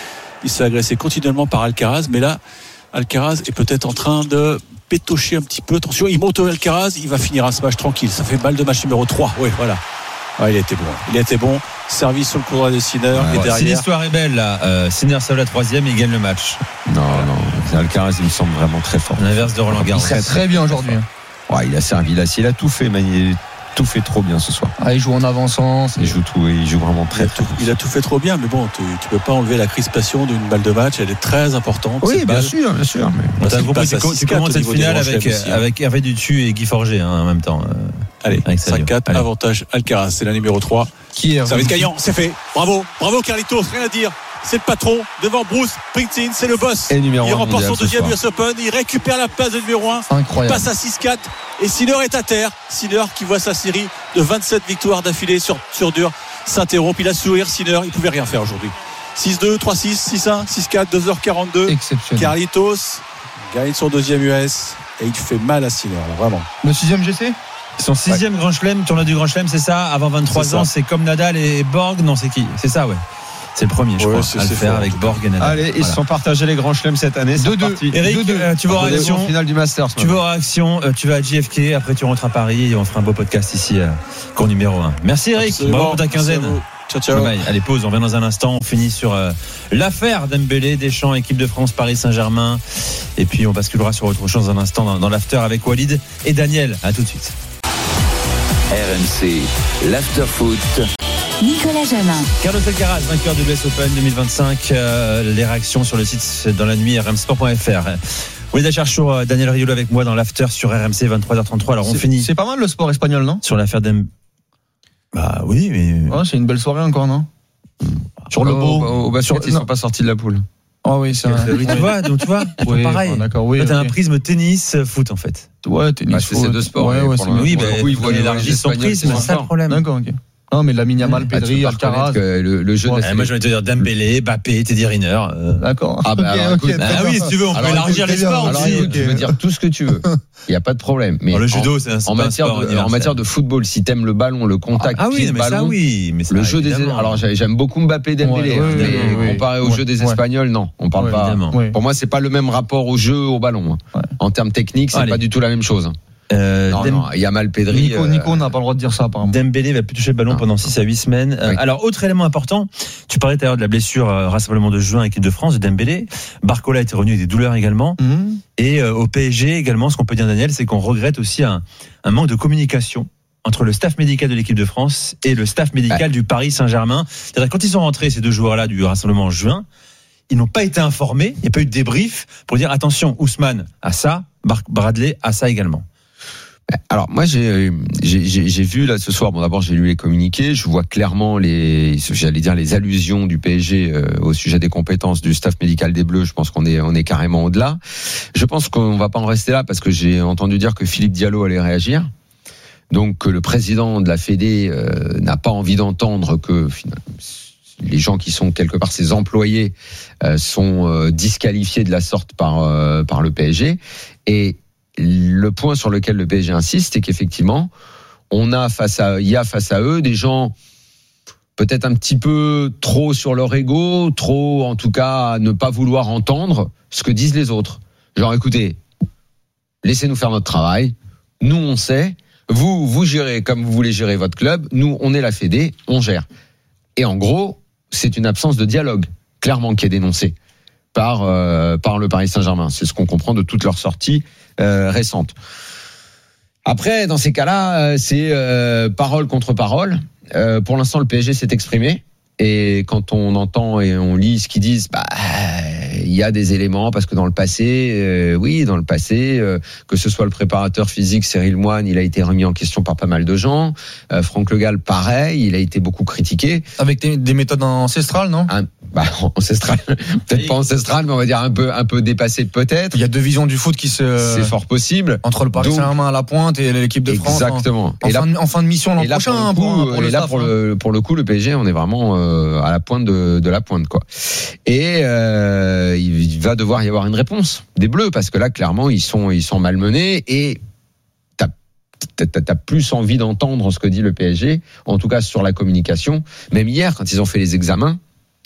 Il s'est agressé continuellement par Alcaraz, mais là, Alcaraz est peut-être en train de pétocher un petit peu. Attention, il monte au Alcaraz, il va finir un smash tranquille. Ça fait balle de match numéro trois. Oui, voilà. Ah, il était bon. Il était bon. Service sur le couloir de Sinner. Ouais, et derrière. Si l'histoire est belle, là, euh, Sinner sauve la troisième et il gagne le match. Non, non. Alcaraz, il me semble vraiment très fort. L'inverse de Roland Garros. Il sert très bien aujourd'hui. Ouais, il a servi là. Il a tout fait, mais il a tout fait trop bien ce soir. Ah, il joue en avançant. Il joue tout. Il joue vraiment très, il très tout, Il a tout fait trop bien, mais bon, tu, tu peux pas enlever la crispation d'une balle de match. Elle est très importante. Oui, bien balle. sûr, bien sûr. Mais... T'as compris, tu commences cette finale avec, avec Hervé Dutu et Guy Forger hein, en même temps. Euh, Allez, cinq quatre, avantage Alcaraz. C'est la numéro trois. Qui est Ça va être gagnant, c'est fait. Bravo, bravo Carlitos, rien à dire. C'est le patron devant Bruce Springsteen, c'est le boss. Et numéro il remporte son deuxième U S soir. Open, il récupère la place de numéro un. Incroyable. Il passe à six quatre et Sinner est à terre. Sinner qui voit sa série de vingt-sept victoires d'affilée sur, sur dur s'interrompre. Il a sourire Sinner, il pouvait rien faire aujourd'hui. six deux, trois six, six un, six quatre, deux heures quarante-deux. Exceptionnel. Carlitos gagne son deuxième U S et il fait mal à Sinner, là, vraiment. Le sixième G C Son sixième ouais. Grand Chelem, tournoi du Grand Chelem, c'est ça. Avant vingt-trois c'est ans, ça. C'est comme Nadal et Borg. Non, c'est qui ? C'est ça, ouais. C'est le premier, je ouais, crois, à le faire avec Borg et Nadal. Allez, ils voilà. se sont partagés les Grands Chelems cette année. deux deux. Eric, deux deux. Euh, tu vas en réaction. Finale du Masters. Tu vas en réaction. Euh, tu vas à J F K. Après, tu rentres à Paris et on fera un beau podcast ici, euh, cours numéro un. Merci Eric. Absolument. Bravo pour ta quinzaine. Ciao, ciao. Bye bye. Allez, pause. On revient dans un instant. On finit sur euh, l'affaire Dembélé, Deschamps, équipe de France, Paris Saint-Germain. Et puis, on basculera sur autre chose dans un instant dans, dans l'after avec Walid et Daniel. À tout de suite. R M C, l'after foot. Nicolas Jamin. Carlos Alcaraz, vainqueur de l'U S Open deux mille vingt-cinq. Euh, les réactions sur le site dans la nuit r m sport point f r. Walid Acharchour, Daniel Riolo avec moi dans l'after sur R M C vingt-trois heures trente-trois. Alors on c'est, finit. C'est pas mal le sport espagnol, non ? Sur l'affaire Dembélé. Bah oui, mais. Ouais, c'est une belle soirée encore, non ? Sur le beau. Au, au basket, ils sont pas sortis de la poule. Ah oui, c'est vrai. Tu vois, donc tu vois, oui, pareil. Oh, d'accord, oui. Toi, t'as okay. un prisme tennis, foot en fait. Ouais, tennis, bah, foot. C'est ces deux sports. Ouais, ouais, c'est oui, bah, coup, ils voient élargir son prisme, c'est ça le problème. D'accord, ok. Non, mais Lamine Yamal, Pedri, ah, Alcaraz. Le, le jeu ouais, de moi, je vais te dire Dembélé, Mbappé, Teddy Riner. Euh... D'accord. Ah, bah, okay, alors, okay, écoute, ah oui, si tu veux, on alors, peut élargir les sports alors, aussi. Écoute, okay. Tu veux dire tout ce que tu veux. Il n'y a pas de problème. Mais alors, le judo, en, c'est un, c'est en, pas matière un sport de, en matière de football, si t'aimes le ballon, le contact, ah, ah oui, pied, mais ballon, ça, oui, mais ça, le jeu des. Alors, j'aime beaucoup Mbappé, Dembélé, ouais, ouais, mais ouais, ouais, comparé ouais, au ouais, jeu des ouais. Espagnols, non, on parle ouais, pas. Évidemment. Pour moi, c'est pas le même rapport au jeu, au ballon. Ouais. En termes techniques, c'est Allez. pas du tout la même chose. Euh, non, Dem... non, Yamal, Pedri. Nico, Nico, on n'a pas le droit de dire ça, apparemment. Dembélé va plus toucher le ballon ah, pendant six à huit semaines. Oui. Alors, autre élément important, tu parlais tout à l'heure de la blessure euh, rassemblement de juin équipe de France de Dembélé. Barcola était revenu avec des douleurs également. Mm-hmm. Et euh, au P S G également, ce qu'on peut dire, Daniel, c'est qu'on regrette aussi un, un manque de communication entre le staff médical de l'équipe de France et le staff médical ouais. du Paris Saint-Germain. C'est-à-dire, quand ils sont rentrés, ces deux joueurs-là, du rassemblement en juin, ils n'ont pas été informés, il n'y a pas eu de débrief pour dire attention, Ousmane a ça, Bradley a ça également. Alors moi j'ai, j'ai j'ai vu là ce soir. Bon d'abord j'ai lu les communiqués. Je vois clairement les j'allais dire les allusions du P S G euh, au sujet des compétences du staff médical des Bleus. Je pense qu'on est on est carrément au-delà. Je pense qu'on va pas en rester là parce que j'ai entendu dire que Philippe Diallo allait réagir. Donc que le président de la Fédé euh, n'a pas envie d'entendre que finalement, les gens qui sont quelque part ses employés euh, sont euh, disqualifiés de la sorte par euh, par le P S G. Et le point sur lequel le P S G insiste, c'est qu'effectivement, on a face à, il y a face à eux des gens peut-être un petit peu trop sur leur ego, trop en tout cas à ne pas vouloir entendre ce que disent les autres. Genre, écoutez, laissez-nous faire notre travail. Nous, on sait. Vous, vous gérez comme vous voulez gérer votre club. Nous, on est la Fédé, on gère. Et en gros, c'est une absence de dialogue, clairement, qui est dénoncée par euh, par le Paris Saint-Germain. C'est ce qu'on comprend de toutes leurs sorties euh, récentes. Après, dans ces cas-là, c'est euh, parole contre parole. Euh, pour l'instant, le P S G s'est exprimé. Et quand on entend et on lit ce qu'ils disent, bah, il y a des éléments parce que dans le passé, euh, oui, dans le passé, euh, que ce soit le préparateur physique Cyril Moine, il a été remis en question par pas mal de gens. Euh, Franck Le Gall, pareil, il a été beaucoup critiqué. Avec des, des méthodes ancestrales, non ? un, bah, ancestrales, peut-être pas ancestrales, mais on va dire un peu, un peu dépassées peut-être. Il y a deux visions du foot qui se. C'est fort possible. Entre le Paris Donc, Saint-Germain à la pointe et l'équipe de France. Exactement. En, en, et là, fin, de, en fin de mission l'an prochain. Pour, pour, coup, pour le et là staff, pour hein. le pour le coup, le P S G, on est vraiment euh, à la pointe de, de la pointe, quoi. Et euh, il va devoir y avoir une réponse des Bleus parce que là, clairement, ils sont ils sont malmenés et t'as t'as, t'as plus envie d'entendre ce que dit le P S G, en tout cas sur la communication. Même hier, quand ils ont fait les examens,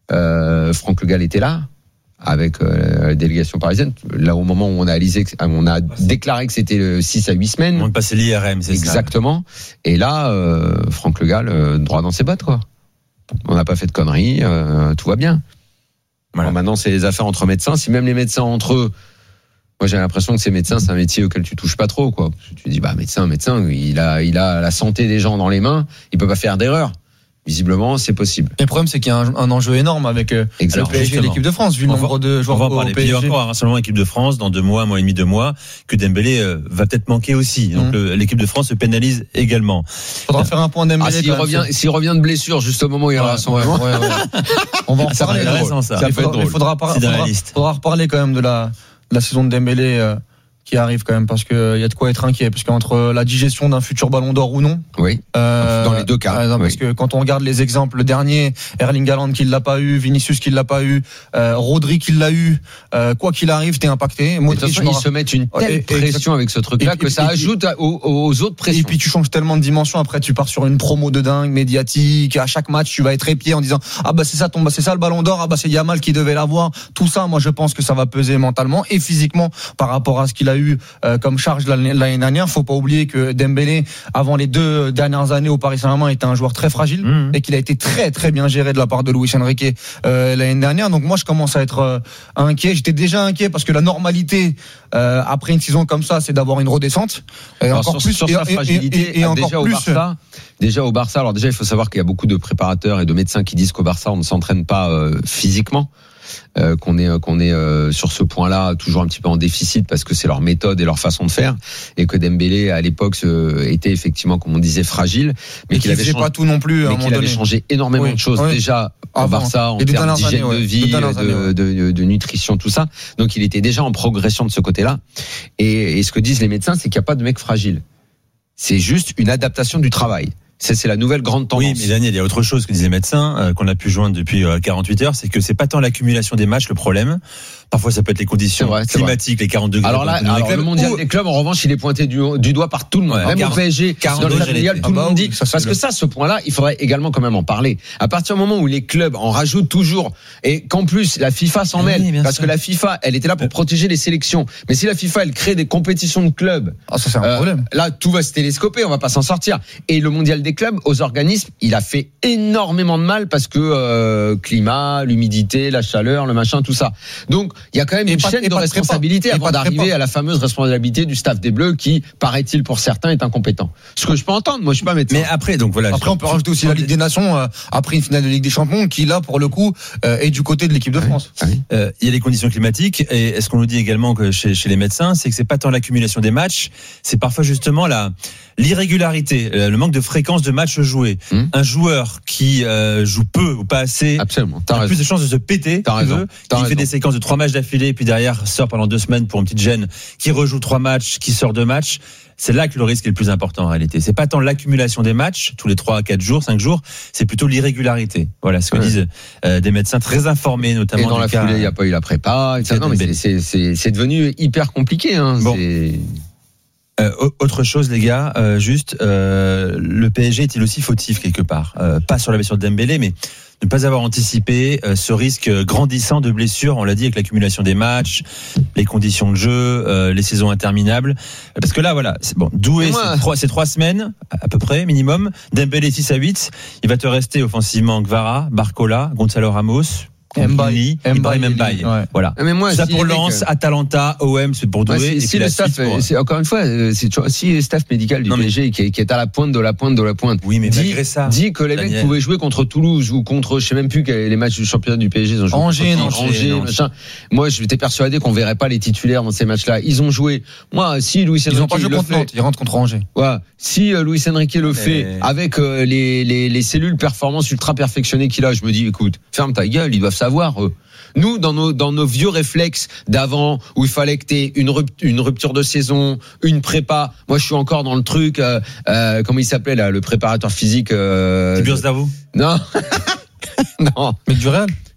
euh, Franck Le Gall était là avec euh, la délégation parisienne. Là, au moment où on a analysé, on a déclaré que c'était six à huit semaines. On est passé l'I R M, c'est Exactement. Ça. Et là, euh, Franck Le Gall, euh, droit dans ses bottes, quoi. On n'a pas fait de conneries, euh, tout va bien. Voilà. Bon, maintenant, c'est les affaires entre médecins. Si même les médecins entre eux, moi j'ai l'impression que ces médecins, c'est un métier auquel tu touches pas trop, quoi. Tu dis, bah médecin, médecin, il a, il a la santé des gens dans les mains, il peut pas faire d'erreur. Visiblement, c'est possible. Le problème, c'est qu'il y a un, un enjeu énorme avec euh, le P S G et l'équipe de France, vu le nombre de joueurs. On va en parler. Puis il y a encore un rassemblement équipe de France dans deux mois, un mois et demi, deux mois, que Dembélé euh, va peut-être manquer aussi. Donc mmh. le, l'équipe de France se pénalise également. Faudra euh, faire un point Dembélé. Ah, s'il revient, s'il revient de blessure juste au moment où il y a le rassemblement. Ouais, ouais, ouais. On va en ça reparler. Ça, ça. ça peut être drôle. Il faudra, par, faudra, faudra reparler quand même de la, de la saison de Dembélé. Euh, qui arrive quand même parce que il y a de quoi être inquiet parce qu'entre la digestion d'un futur Ballon d'Or ou non, oui, euh, dans les deux cas, euh, parce oui. que quand on regarde les exemples derniers, Erling Haaland qui l'a pas eu, Vinicius qui l'a pas eu, euh, Rodri qui l'a eu, euh, quoi qu'il arrive, t'es impacté. Modric, de toute façon, ils se mettent une telle et, pression et, avec ce truc-là et, que et, ça et, ajoute et, aux, aux autres pressions. Et puis tu changes tellement de dimension. Après, tu pars sur une promo de dingue, médiatique. À chaque match, tu vas être épié en disant ah bah c'est ça ton, c'est ça le Ballon d'Or, ah bah c'est Yamal qui devait l'avoir. Tout ça, moi je pense que ça va peser mentalement et physiquement par rapport à ce qu'il a eu euh, comme charge l'année, l'année dernière. Faut pas oublier que Dembélé, avant les deux dernières années au Paris Saint-Germain, était un joueur très fragile mmh. et qu'il a été très très bien géré de la part de Luis Enrique euh, l'année dernière. Donc moi, je commence à être euh, inquiet. J'étais déjà inquiet parce que la normalité euh, après une saison comme ça, c'est d'avoir une redescente. Et alors encore plus sur et, sa fragilité. Et, et, et encore déjà plus. Au Barça, déjà au Barça. Alors déjà, il faut savoir qu'il y a beaucoup de préparateurs et de médecins qui disent qu'au Barça, on ne s'entraîne pas euh, physiquement. Euh, qu'on est qu'on est euh, sur ce point-là toujours un petit peu en déficit parce que c'est leur méthode et leur façon de faire et que Dembélé à l'époque euh, était effectivement comme on disait fragile mais et qu'il avait changé, pas tout non plus mais qu'il avait changé énormément oui, de choses oui. déjà au Avant. Barça en et termes d'hygiène années, de ouais. vie, de, années, ouais. de, de, de nutrition, tout ça. Donc il était déjà en progression de ce côté-là. Et, et ce que disent les médecins, c'est qu'il n'y a pas de mec fragile. C'est juste une adaptation du travail. Ça, c'est la nouvelle grande tendance. Oui, mais Daniel, il y a autre chose que disaient les médecins, euh, qu'on a pu joindre depuis euh, quarante-huit heures, c'est que c'est pas tant l'accumulation des matchs le problème. Parfois, ça peut être les conditions vrai, climatiques, les quarante degrés. Alors là, alors clubs, le mondial ou... des clubs, en revanche, il est pointé du, du doigt par tout le monde. Ouais, même quarante, au P S G, dans le mondial, tout le monde dit. Parce que ça, ce point-là, il faudrait également quand même en parler. À partir du moment où les clubs en rajoutent toujours, et qu'en plus, la FIFA s'en mêle, oui, parce sûr. que la FIFA, elle était là pour protéger les sélections. Mais si la FIFA, elle crée des compétitions de clubs, ah, ça, c'est un euh, problème. Là, tout va se télescoper, on va pas s'en sortir. Et le mondial des clubs, aux organismes, il a fait énormément de mal parce que euh, climat, l'humidité, la chaleur, le machin, tout ça. Donc, il y a quand même et une pas, chaîne de responsabilité avant d'arriver à la fameuse responsabilité du staff des Bleus qui, paraît-il pour certains, est incompétent. Ce que je peux entendre, moi je suis pas médecin. Mais après, donc voilà. Après, on peut rajouter aussi la Ligue des Nations euh, après une finale de Ligue des Champions qui là, pour le coup, euh, est du côté de l'équipe de France. Il oui. euh, y a les conditions climatiques et est-ce qu'on nous dit également que chez, chez les médecins, c'est que c'est pas tant l'accumulation des matchs, c'est parfois justement la l'irrégularité, le manque de fréquence de matchs joués. Hum. Un joueur qui euh, joue peu ou pas assez, absolument, a plus de chances de se péter. T'as raison. Veut, T'as qui raison. fait des séquences de trois matchs d'affilée, puis derrière sort pendant deux semaines pour une petite gêne, qui rejoue trois matchs, qui sort deux matchs. C'est là que le risque est le plus important en réalité. C'est pas tant l'accumulation des matchs tous les trois à quatre jours, cinq jours, c'est plutôt l'irrégularité. Voilà ce que ouais. disent euh, des médecins très informés, notamment. Et dans la cas, foulée, il n'y a pas eu la prépa. Et ça, non, mais c'est, c'est, c'est, c'est devenu hyper compliqué. Hein. Bon. C'est... Euh, autre chose, les gars, euh, juste, euh, le P S G est-il aussi fautif quelque part euh, Pas sur la blessure de Dembélé, mais ne pas avoir anticipé euh, ce risque grandissant de blessure, on l'a dit, avec l'accumulation des matchs, les conditions de jeu, euh, les saisons interminables. Parce que là, voilà, c'est bon. Doué, moi... c'est, trois, c'est trois semaines, à peu près, minimum. Dembélé, six à huit. Il va te rester offensivement Gvara, Barcola, Gonzalo Ramos. Mbaye, Mbaye, Mbaye. Ouais. Voilà. Mais moi, ça si pour Lens, que... Atalanta, O M, c'est pour Doué. Ouais, si, si le staff, pour... c'est encore une fois, c'est si le staff médical du non, P S G mais... qui, est, qui est à la pointe de la pointe de la pointe. Oui, mais dit, malgré ça, dit que les Daniel. mecs pouvaient jouer contre Toulouse ou contre, je sais même plus les matchs du championnat du P S G. Ils ont joué Angers, contre Angers, Angers, Angers. machin. Moi, j'étais persuadé qu'on verrait pas les titulaires dans ces matchs-là. Ils ont joué. Moi, si Luis Enrique ils ont pas joué le contre fait, Nantes, ils rentrent contre Angers. Ouais. Si euh, Luis Enrique le fait mais... avec euh, les, les les cellules performance ultra perfectionnées qu'il a, je me dis, écoute, ferme ta gueule, ils doivent savoir. Eux. Nous, dans nos dans nos vieux réflexes d'avant, où il fallait que t'aies une rupture, une rupture de saison, une prépa. Moi, je suis encore dans le truc. Euh, euh, comment il s'appelait là, le préparateur physique euh, Tiburce Davo. Non, non. Mais du Real.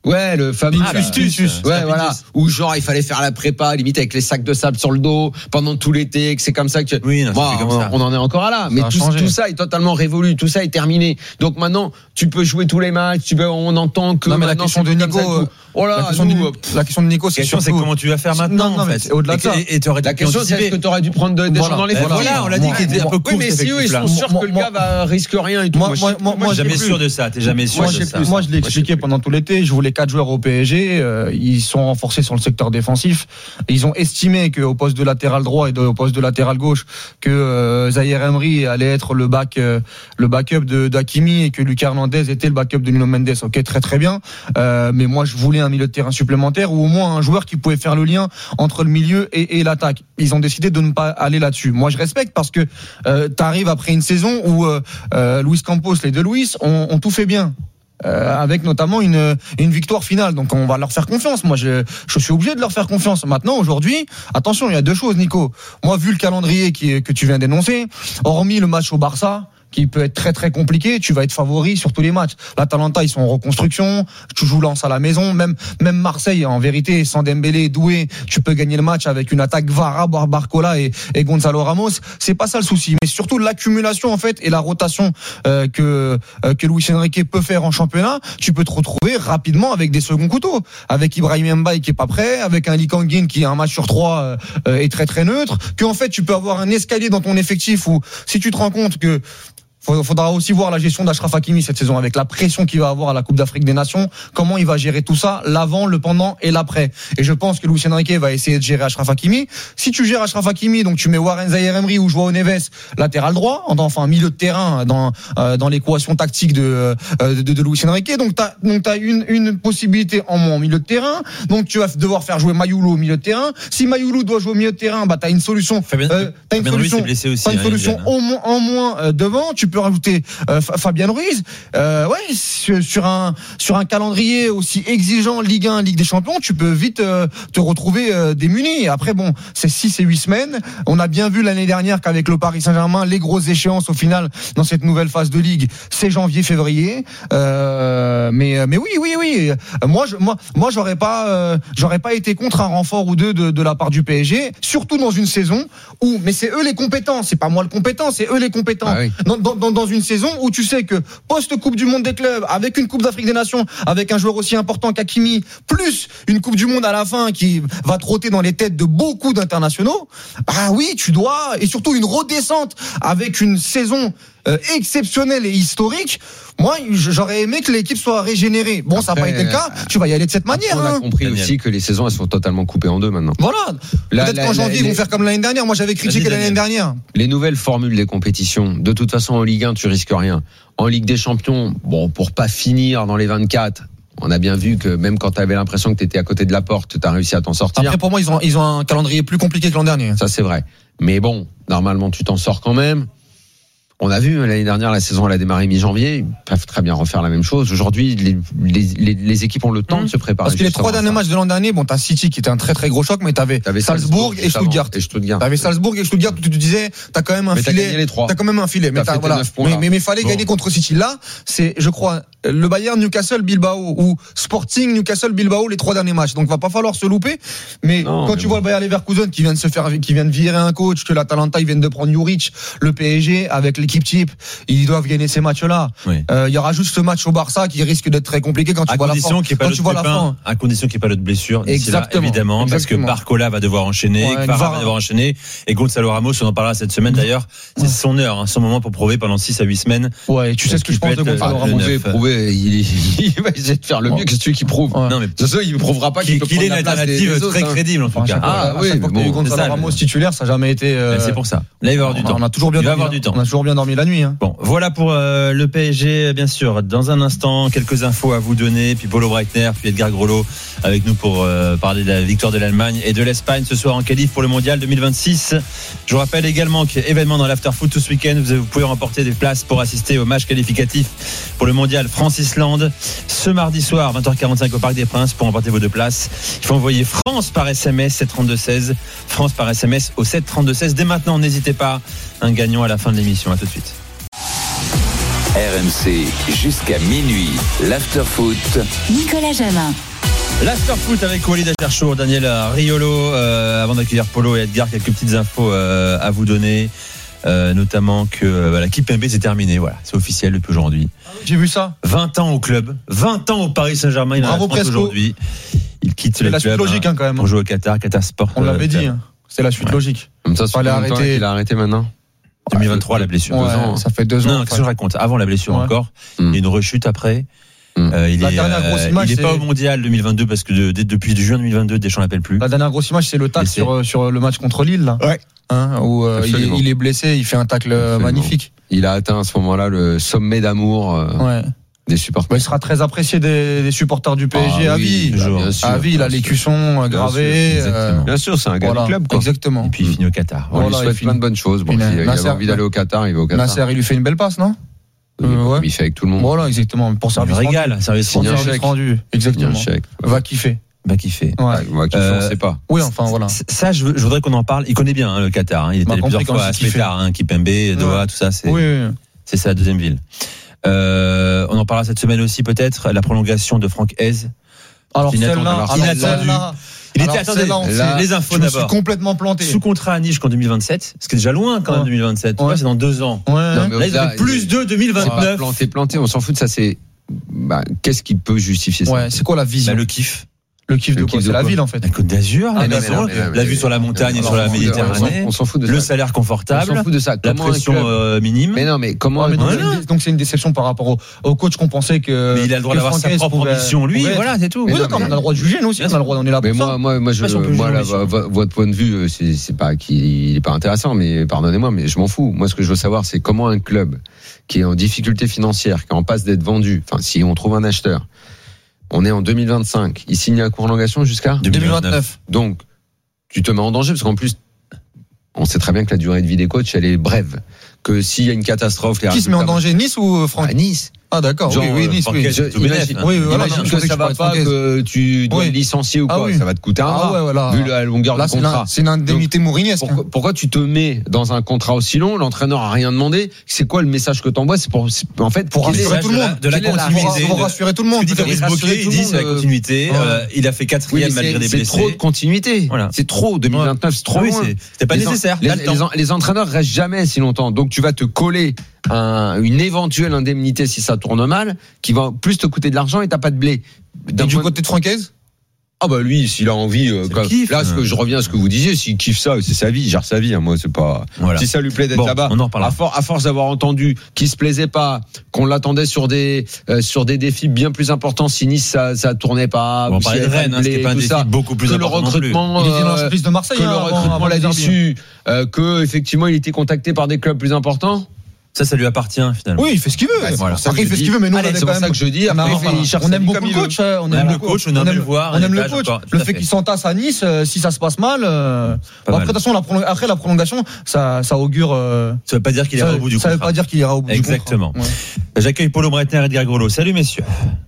Ouais, le fameux Ah, Justus. bah, Ouais, euh, voilà. Où genre, il fallait faire la prépa, limite avec les sacs de sable sur le dos, pendant tout l'été, que c'est comme ça que. Oui, non, Bon, c'est comme on, ça. on en est encore à là. Mais a tout, changé. tout ça est totalement révolu, tout ça est terminé. Donc maintenant, tu peux jouer tous les matchs, tu peux, on entend que. Non, mais la maintenant, question c'est de comme Nico, ça, tout. Oh là, la question, nous, de, euh, la question de Nico, La c'est question, c'est surtout comment tu vas faire maintenant, Non, non, en mais fait. au-delà de ça. Et tu aurais la question, c'est est-ce que tu aurais dû prendre de- des Voilà. gens dans les Ben favoris? voilà, on l'a dit qu'il était un peu Oui, court. mais cet si eux, ils effectif-là. sont sûrs Moi, que le moi, gars va risque rien et tout. moi, Moi, je- moi, moi, Moi, moi, jamais j'ai sûr plus. de ça. T'es jamais sûr Moi, de je, ça. moi, je l'ai expliqué pendant tout l'été. Je voulais quatre joueurs au P S G. euh, ils sont renforcés sur le secteur défensif. Ils ont estimé qu'au poste de latéral droit et de- au poste de latéral gauche, que euh, Zahir Emery allait être le back, euh, le backup de d'Hakimi et que Lucas Hernandez était le backup de Nuno Mendes. Ok, très très bien. Euh, mais moi, je voulais un milieu de terrain supplémentaire ou au moins un joueur qui pouvait faire le lien entre le milieu et, et l'attaque. Ils ont décidé de ne pas aller là-dessus. Moi, je respecte parce que euh, t'arrives après une saison où euh, euh, Luis Campos, les deux Luis, ont, ont tout fait bien. Euh, avec notamment une, une victoire finale. Donc on va leur faire confiance. Moi, je, je suis obligé de leur faire confiance. Maintenant, aujourd'hui, attention, il y a deux choses, Nico. Moi, vu le calendrier qui, que tu viens d'énoncer, hormis le match au Barça, qui peut être très très compliqué, tu vas être favori sur tous les matchs. L'Atalanta, ils sont en reconstruction, tu joues Lens à la maison, même même Marseille, en vérité, sans Dembélé, Doué, tu peux gagner le match avec une attaque Vara, Bar- Barcola et, et Gonzalo Ramos. C'est pas ça le souci, mais surtout l'accumulation en fait et la rotation euh, que euh, que Luis Enrique peut faire en championnat. Tu peux te retrouver rapidement avec des seconds couteaux, avec Ibrahim Mbaye qui est pas prêt, avec un Lee Kang-in qui a un match sur trois euh, euh, est très très neutre, que en fait tu peux avoir un escalier dans ton effectif où si tu te rends compte que faudra aussi voir la gestion d'Achraf Hakimi cette saison avec la pression qu'il va avoir à la Coupe d'Afrique des Nations, comment il va gérer tout ça, l'avant, le pendant et l'après. Et je pense que Luis Enrique va essayer de gérer Achraf Hakimi. Si tu gères Achraf Hakimi, donc tu mets Warren Zaïre-Emery ou Joao Neves latéral droit, enfin milieu de terrain dans euh, dans l'équation tactique de euh, de, de Luis Enrique. Donc t'as donc t'as une une possibilité en moins au milieu de terrain. Donc tu vas devoir faire jouer Mayoulou au milieu de terrain. Si Mayoulou doit jouer au milieu de terrain, bah t'as une solution. Fabien, euh, t'as une Fabien Ruiz solution. s'est blessé aussi. T'as une hein, solution Yann. au moins en moins euh, devant. Tu peux rajouter euh, Fabien Ruiz. Euh, ouais, sur, sur un sur un calendrier aussi exigeant Ligue un, Ligue des Champions, tu peux vite euh, te retrouver euh, démuni. Et après, bon, c'est six et huit semaines. On a bien vu l'année dernière qu'avec le Paris Saint-Germain, les grosses échéances au final dans cette nouvelle phase de Ligue, c'est janvier-février. Euh, mais mais oui, oui, oui. Moi, je, moi, moi, j'aurais pas, euh, j'aurais pas été contre un renfort ou deux de, de la part du P S G, surtout dans une saison où, mais c'est eux les compétents, c'est pas moi le compétent, c'est eux les compétents. Ah oui. Dans, dans, dans, dans une saison où tu sais que post-Coupe du Monde des clubs, avec une Coupe d'Afrique des Nations, avec un joueur aussi important qu'Hakimi, plus une Coupe du Monde à la fin qui va trotter dans les têtes de beaucoup d'internationaux, ah oui, tu dois, et surtout une redescente avec une saison euh, exceptionnelle et historique. Moi, j'aurais aimé que l'équipe soit régénérée. Bon, ça n'a pas Après, été le cas. Tu vas y aller de cette manière. On a hein. compris Daniel. aussi que les saisons elles sont totalement coupées en deux maintenant. Voilà. La- Peut-être la- qu'en janvier, la- ils vont les- faire comme l'année dernière. Moi, j'avais critiqué Vas-y, l'année dernière. Les nouvelles formules des compétitions, de toute façon en Ligue un tu risques rien. En Ligue des Champions, bon pour pas finir dans les vingt-quatre, on a bien vu que même quand tu avais l'impression que tu étais à côté de la porte, tu as réussi à t'en sortir. Après, pour moi, ils ont, ils ont un calendrier plus compliqué que l'an dernier. Ça c'est vrai. Mais bon, normalement tu t'en sors quand même. On a vu l'année dernière, la saison elle a démarré mi-janvier, ils peuvent très bien refaire la même chose. Aujourd'hui, les, les, les, les équipes ont le temps Mmh. de se préparer. Parce que les justement trois à derniers ça. matchs de l'an dernier, bon, t'as City qui était un très très gros choc, mais t'avais T'avais Salzbourg et juste avant, Stuttgart. Et Stuttgart. T'avais Salzbourg et Stuttgart, tu te disais, t'as quand même un Mais t'as filet. gagné les trois. T'as quand même un filet. Mais T'as t'as, fait tes voilà. neuf points, mais, là. mais, mais fallait Bon. gagner contre City. Là, c'est, je crois, le Bayern, Newcastle, Bilbao ou Sporting, Newcastle, Bilbao, les trois derniers matchs. Donc, va pas falloir se louper. Mais Non, quand mais tu bon. vois le Bayer Leverkusen qui vient de se faire, qui vient de virer un coach, que l'Atalanta, ils viennent de prendre Juric, le P S G, avec l'équipe type, ils doivent gagner ces matchs-là. Oui. Euh, il y aura juste ce match au Barça qui risque d'être très compliqué quand tu À vois la condition fin. qu'il n'y ait pas Quand d'autres tu vois la fin. pépins, à condition qu'il n'y ait pas d'autres blessures. d'ici là, Exactement. évidemment, parce que Exactement. Barcola va devoir enchaîner, Ouais, Kvara Kvara. va devoir enchaîner, et Gonzalo Ramos, on en parlera cette semaine d'ailleurs. C'est Ouais. son heure, hein, son moment pour prouver pendant six à huit semaines. Ouais, tu sais ce que Qui je pense peut de être, Gonzalo euh, Ramos. le Prouver, neuf. prouver, il, il va essayer de faire le mieux que celui qui prouve. Ouais. Non, mais De toute façon, il ne prouvera pas qu'il qu'il peut qu'il ait prendre une la place des- alternative des autres, très hein. crédible en tout Enfin, cas. chaque fois- Ah, à oui, chaque fois mais qu'il y a eu bon, Gonzalo c'est ça, Ramos le- titulaire, ça n'a jamais été. euh, Ben, c'est pour ça. Là, il va avoir du on, temps. on a toujours bien Il va dormi. avoir du temps. On a toujours bien dormi la nuit. Hein. Bon, voilà pour euh, le P S G, bien sûr. Dans un instant, quelques infos à vous donner. Puis Paulo Breitner, puis Edgar Grolot avec nous pour euh, parler de la victoire de l'Allemagne et de l'Espagne ce soir en qualif pour le Mondial deux mille vingt-six. Je vous rappelle également qu'il y a événement dans l'Afterfoot tout ce week-end. Vous, vous pouvez remporter des places pour assister au match qualificatif pour le Mondial France-Islande ce mardi soir, vingt heures quarante-cinq au Parc des Princes. Pour remporter vos deux places, il faut envoyer France par S M S sept trente-deux seize. France par S M S au sept trente-deux seize. Dès maintenant, n'hésitez pas. Un gagnant à la fin de l'émission. À tout de suite. R M C jusqu'à minuit. L'after-foot. Nicolas Jamin. L'after-foot avec Walid Acharchour, Daniel Riolo. Euh, avant d'accueillir Polo et Edgar, quelques petites infos euh, à vous donner. Euh, notamment que euh, bah, la Kipembe c'est terminé, voilà, c'est officiel depuis aujourd'hui. J'ai vu ça. vingt ans au club, vingt ans au Paris Saint-Germain. Il Bravo Presco. Aujourd'hui. Il quitte c'est le la club suite logique hein, quand même. pour jouer au Qatar, Qatar Sport. On l'avait euh, dit, hein. C'est la suite ouais. logique. Comme ça, Fallait arrêter. Il a arrêté maintenant. deux mille vingt-trois la blessure. Ouais, deux ans. ça fait deux ans. Non, qu'est-ce que je raconte ? Avant la blessure Ouais. encore, Mm. il y a une rechute après. Mm. Euh, il La est, dernière grosse image, il est c'est- pas au mondial deux mille vingt-deux parce que de, de, depuis juin deux mille vingt-deux, Deschamps l'appelle plus. La dernière grosse image, c'est le tacle Blessé. sur, sur le match contre Lille, là. Ouais. Hein, où euh, il, est, Absolument. il est blessé, il fait un tacle euh, Absolument. magnifique. Il a atteint à ce moment-là le sommet d'amour euh, Ouais. des supporters. Bah, il sera très apprécié des, des supporters du P S G Ah à oui, vie. bah, bien sûr, à vie, il a bien sûr. l'écusson euh, Bien gravé. sûr, exactement. euh, Bien sûr, c'est un gars voilà, du club, quoi. Exactement. Et puis il finit au Qatar. On Voilà, lui il souhaite finit. plein de bonnes choses. Bon, Il a- il, il Nasser- avait envie d'aller au Qatar, il va au Qatar. Nasser, il lui fait une belle passe, non Oui, Euh, ouais. comme il fait avec tout le monde. Voilà, exactement. Pour Il service rendu. régale, service Signe rendu. un Service chèque. rendu. Il y a Exactement. un chèque. Va kiffer. Bah qui fait. Ouais. Ah, moi, qui fait, Euh, on sait pas. Oui, enfin, voilà. C- Ça, je, veux- je voudrais qu'on en parle. Il connaît bien hein, le Qatar. Hein. Il était On a allé plusieurs compris quand fois à c'est kiffé. Smetar, hein, Kipembe, Doha, Ouais. tout ça. C'est, Oui, oui. c'est sa deuxième ville. Euh, on en parlera cette semaine aussi peut-être. La prolongation de Franck Hez. Alors, Inattendu. celle-là, Alors, alors, inattendu. celle-là, Il alors, était attendez, celle-là, on là, sait- les infos je me suis d'abord. complètement planté. Sous contrat à Nice jusqu'en deux mille vingt-sept, ce qui est déjà loin quand même Ouais. deux mille vingt-sept. Tu Ouais. vois, c'est dans deux ans. Ouais. Non, mais Là, ils au-delà, ont plus de deux mille C'est pas vingt-neuf. planté, planté, on s'en fout de ça, c'est. Bah, qu'est-ce qui peut justifier ça? Ouais, c'est quoi la vision Bah, le kiff. Le kiff Le de quoi kiff C'est de la quoi ville en fait. La Côte d'Azur, Ah, les non, maisons, mais non, mais non, mais la non, vue sur la mais montagne et non, sur la on s'en fout de- Méditerranée, On s'en fout de le ça. salaire On s'en confortable, fout de ça. la Comment un pression club- euh, minime. Mais non, mais comment Ouais, mais un donc, club- c'est une- donc c'est une déception par rapport au, au coach qu'on pensait que. Mais il a le droit que d'avoir sa Franck Hez propre pouvait- ambition, lui. pouvait- Voilà, c'est tout. Oui, Mais non, d'accord, mais- on a le droit de juger nous aussi. On a le droit, on est là pour Mais ça. moi, moi, moi, je, Je sais pas si on peut moi, juger là, l'ambition. vo- votre point de vue, euh, c'est, c'est pas qu'il est pas intéressant, mais pardonnez-moi, mais je m'en fous. Moi, ce que je veux savoir, c'est comment un club qui est en difficulté financière, qui est en passe d'être vendu, enfin, si on trouve un acheteur, on est en deux mille vingt-cinq, il signe un prolongation jusqu'à deux mille vingt-neuf. Donc, tu te mets en danger, parce qu'en plus, on sait très bien que la durée de vie des coachs, elle est brève. Que s'il y a une catastrophe, les Qui se met en résultats- danger, Nice ou Franck À Nice. Ah d'accord, Genre, oui, oui, euh, Nice, Franck oui. Hez, Je- tout bénef, imagine hein. Oui, voilà, imagine je que pensais ça tu va parlais de pas, Franck Hez. que tu dois Oui. le licencier ou Ah quoi. oui. Ça va te coûter un Ah bras, ouais, voilà. vu la longueur Là, du c'est contrat. une- c'est une indemnité mourinesque. Pourquoi, pourquoi tu te mets dans un contrat aussi long? L'entraîneur a rien demandé. C'est quoi le message que t'envoies? C'est pour, c'est- en fait, Pour quel est- rassurer tout le monde. De la quelle est la continuité. raison Pour rassurer tout le monde. Ce que dit peut-être. Fabrice rassurer Bocquet, tout il le dit c'est la monde, continuité. Ouais. Euh, Il a fait Oui, quatrième mais malgré c'est, des c'est blessés. trop de continuité. Voilà. C'est trop. deux mille vingt-neuf, c'est trop Ah oui, loin. c'est- c'était pas Les en- nécessaire. Les, T'as le les temps. en- les entraîneurs restent jamais si longtemps. Donc tu vas te coller un- une éventuelle indemnité si ça tourne mal, qui va plus te coûter de l'argent et t'as pas de blé. Et D'un du point- côté de Franck Hez Ah bah lui, s'il a envie, euh, C'est comme- le kiff. là, ce que je reviens à ce que vous disiez, s'il kiffe ça, c'est sa vie, il gère sa vie. Hein, moi, c'est pas. Voilà. Si ça lui plaît d'être Bon, là-bas, on en reparlera. à, for- à force d'avoir entendu qu'il se plaisait pas, qu'on l'attendait sur des euh, sur des défis bien plus importants, si Nice ça ça tournait pas, On ou va s'il parler y de avait Rennes, pas hein, de ce qui est blé, pas un tout défi ça, beaucoup plus que le important non plus. recrutement, Il était dans la euh, surprise de Marseille. que hein, le avant- recrutement avant l'a les Herbiers. déçu, euh, que effectivement il était contacté par des clubs plus importants. Ça, ça lui appartient finalement. Oui, il fait ce qu'il veut. Bah, c'est Voilà. pour ça que Après, il je fait ce dis- qu'il veut, mais nous, on Allez, avait c'est quand pour même- ça que je dis. On Après, il fait- il cherche on sa aime vie beaucoup comme le il veut. coach. hein, On On aime le coach, on aime le voir, On on aime le est coach. d'accord, tout Le à fait fait. qu'il s'entasse à Nice, euh, si ça se passe mal. euh, Pas bon, mal. après, de toute façon, la prolong- après la prolongation, ça, ça augure. euh, Ça veut pas dire qu'il ça est au bout du ça veut contrat. pas dire qu'il ira au bout Exactement. du contrat. Ouais. J'accueille Paulo Breitner et Edgar Grolot. Salut messieurs.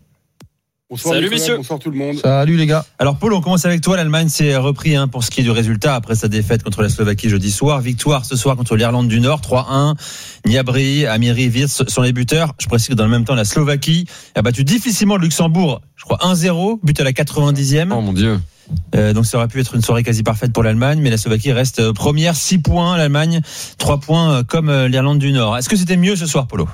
Bonsoir Salut, Nicolas, messieurs. bonsoir tout le monde. Salut les gars. Alors Paul, on commence avec toi. L'Allemagne s'est repris hein, pour ce qui est du résultat après sa défaite contre la Slovaquie jeudi soir. Victoire ce soir contre l'Irlande du Nord, trois un. Niabri, Amiri, Wirtz sont les buteurs. Je précise que dans le même temps, la Slovaquie a battu difficilement le Luxembourg, je crois un zéro, but à la quatre-vingt-dixième. Oh mon Dieu. Euh, donc ça aurait pu être une soirée quasi parfaite pour l'Allemagne, mais la Slovaquie reste euh, première, six points. L'Allemagne, trois points euh, comme euh, l'Irlande du Nord. Est-ce que c'était mieux ce soir, Polo ?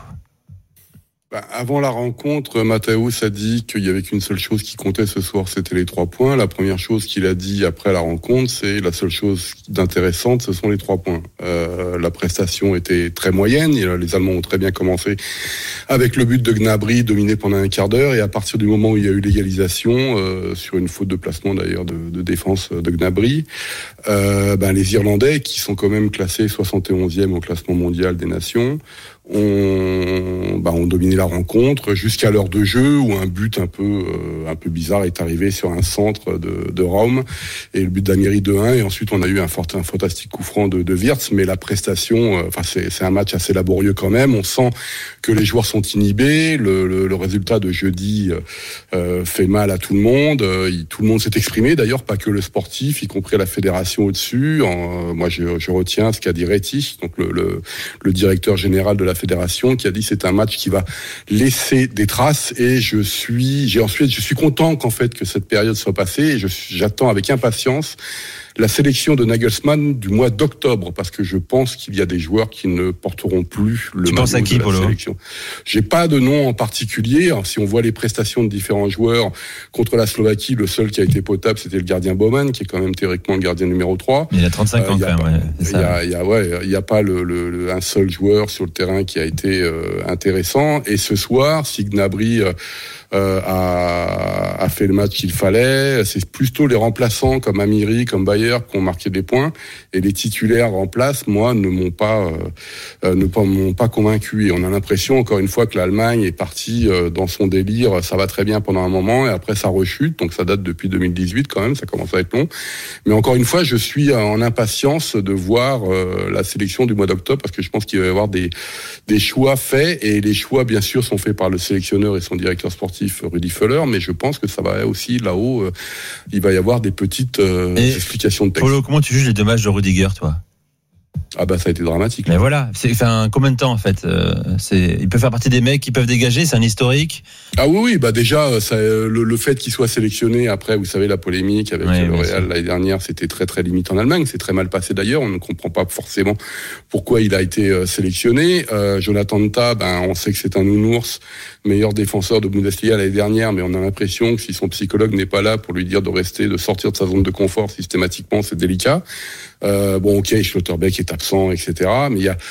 Bah, avant la rencontre, Matthäus a dit qu'il y avait qu'une seule chose qui comptait ce soir, c'était les trois points. La première chose qu'il a dit après la rencontre, c'est la seule chose d'intéressante, ce sont les trois points. Euh, la prestation était très moyenne, et les Allemands ont très bien commencé avec le but de Gnabry dominé pendant un quart d'heure, et à partir du moment où il y a eu l'égalisation, euh, sur une faute de placement d'ailleurs de, de défense de Gnabry, euh, ben, les Irlandais, qui sont quand même classés soixante et onzième au classement mondial des nations, ont, bah, ont dominé la rencontre jusqu'à l'heure de jeu où un but un peu euh, un peu bizarre est arrivé sur un centre de, de Rome et le but d'Amiri deux un, et ensuite on a eu un, fort, un fantastique coup franc de, de Wirtz, mais la prestation, enfin euh, c'est, c'est un match assez laborieux quand même. On sent que les joueurs sont inhibés, le, le, le résultat de jeudi euh, fait mal à tout le monde, euh, il, tout le monde s'est exprimé d'ailleurs, pas que le sportif, y compris la fédération au-dessus. En, euh, moi je, je retiens ce qu'a dit Rettich, donc le, le, le directeur général de la fédération, qui a dit c'est un match qui va laisser des traces. Et je suis, j'ai ensuite, je suis content qu'en fait que cette période soit passée. Et je, j'attends avec impatience la sélection de Nagelsmann du mois d'octobre, parce que je pense qu'il y a des joueurs qui ne porteront plus le tu penses à qui, de la Polo sélection. J'ai pas de nom en particulier. Alors, si on voit les prestations de différents joueurs contre la Slovaquie, le seul qui a été potable, c'était le gardien Baumann, qui est quand même théoriquement le gardien numéro trois. Il a trente-cinq ans, euh, quand même. Il y a, il y a, ouais, il y a pas le, le, le, un seul joueur sur le terrain qui a été euh, intéressant. Et ce soir, si Gnabry euh, Euh, a, a fait le match qu'il fallait. C'est plutôt les remplaçants comme Amiri, comme Bayer qui ont marqué des points, et les titulaires en place, moi, ne m'ont pas, euh, ne pas, m'ont pas convaincu. Et on a l'impression, encore une fois, que l'Allemagne est partie euh, dans son délire. Ça va très bien pendant un moment, et après ça rechute. Donc ça date depuis deux mille dix-huit quand même. Ça commence à être long. Mais encore une fois, je suis en impatience de voir euh, la sélection du mois d'octobre, parce que je pense qu'il va y avoir des des choix faits, et les choix, bien sûr, sont faits par le sélectionneur et son directeur sportif Rudi Völler, mais je pense que ça va aussi là-haut, euh, il va y avoir des petites euh, explications de texte. Polo, comment tu juges les deux matchs de Rudiger, toi ? Ah bah ça a été dramatique. Mais voilà, c'est enfin combien de temps en fait euh, c'est il peut faire partie des mecs qui peuvent dégager, c'est un historique. Ah oui oui, bah déjà ça, le, le fait qu'il soit sélectionné, après vous savez la polémique avec ouais, le Real l'année dernière, c'était très très limite en Allemagne, c'est très mal passé d'ailleurs, on ne comprend pas forcément pourquoi il a été euh, sélectionné. Euh, Jonathan Tah, ben on sait que c'est un nounours, meilleur défenseur de Bundesliga l'année dernière, mais on a l'impression que si son psychologue n'est pas là pour lui dire de rester, de sortir de sa zone de confort systématiquement, c'est délicat. Euh, bon, ok, Schlotterbeck est absent, et cetera. Mais il y a,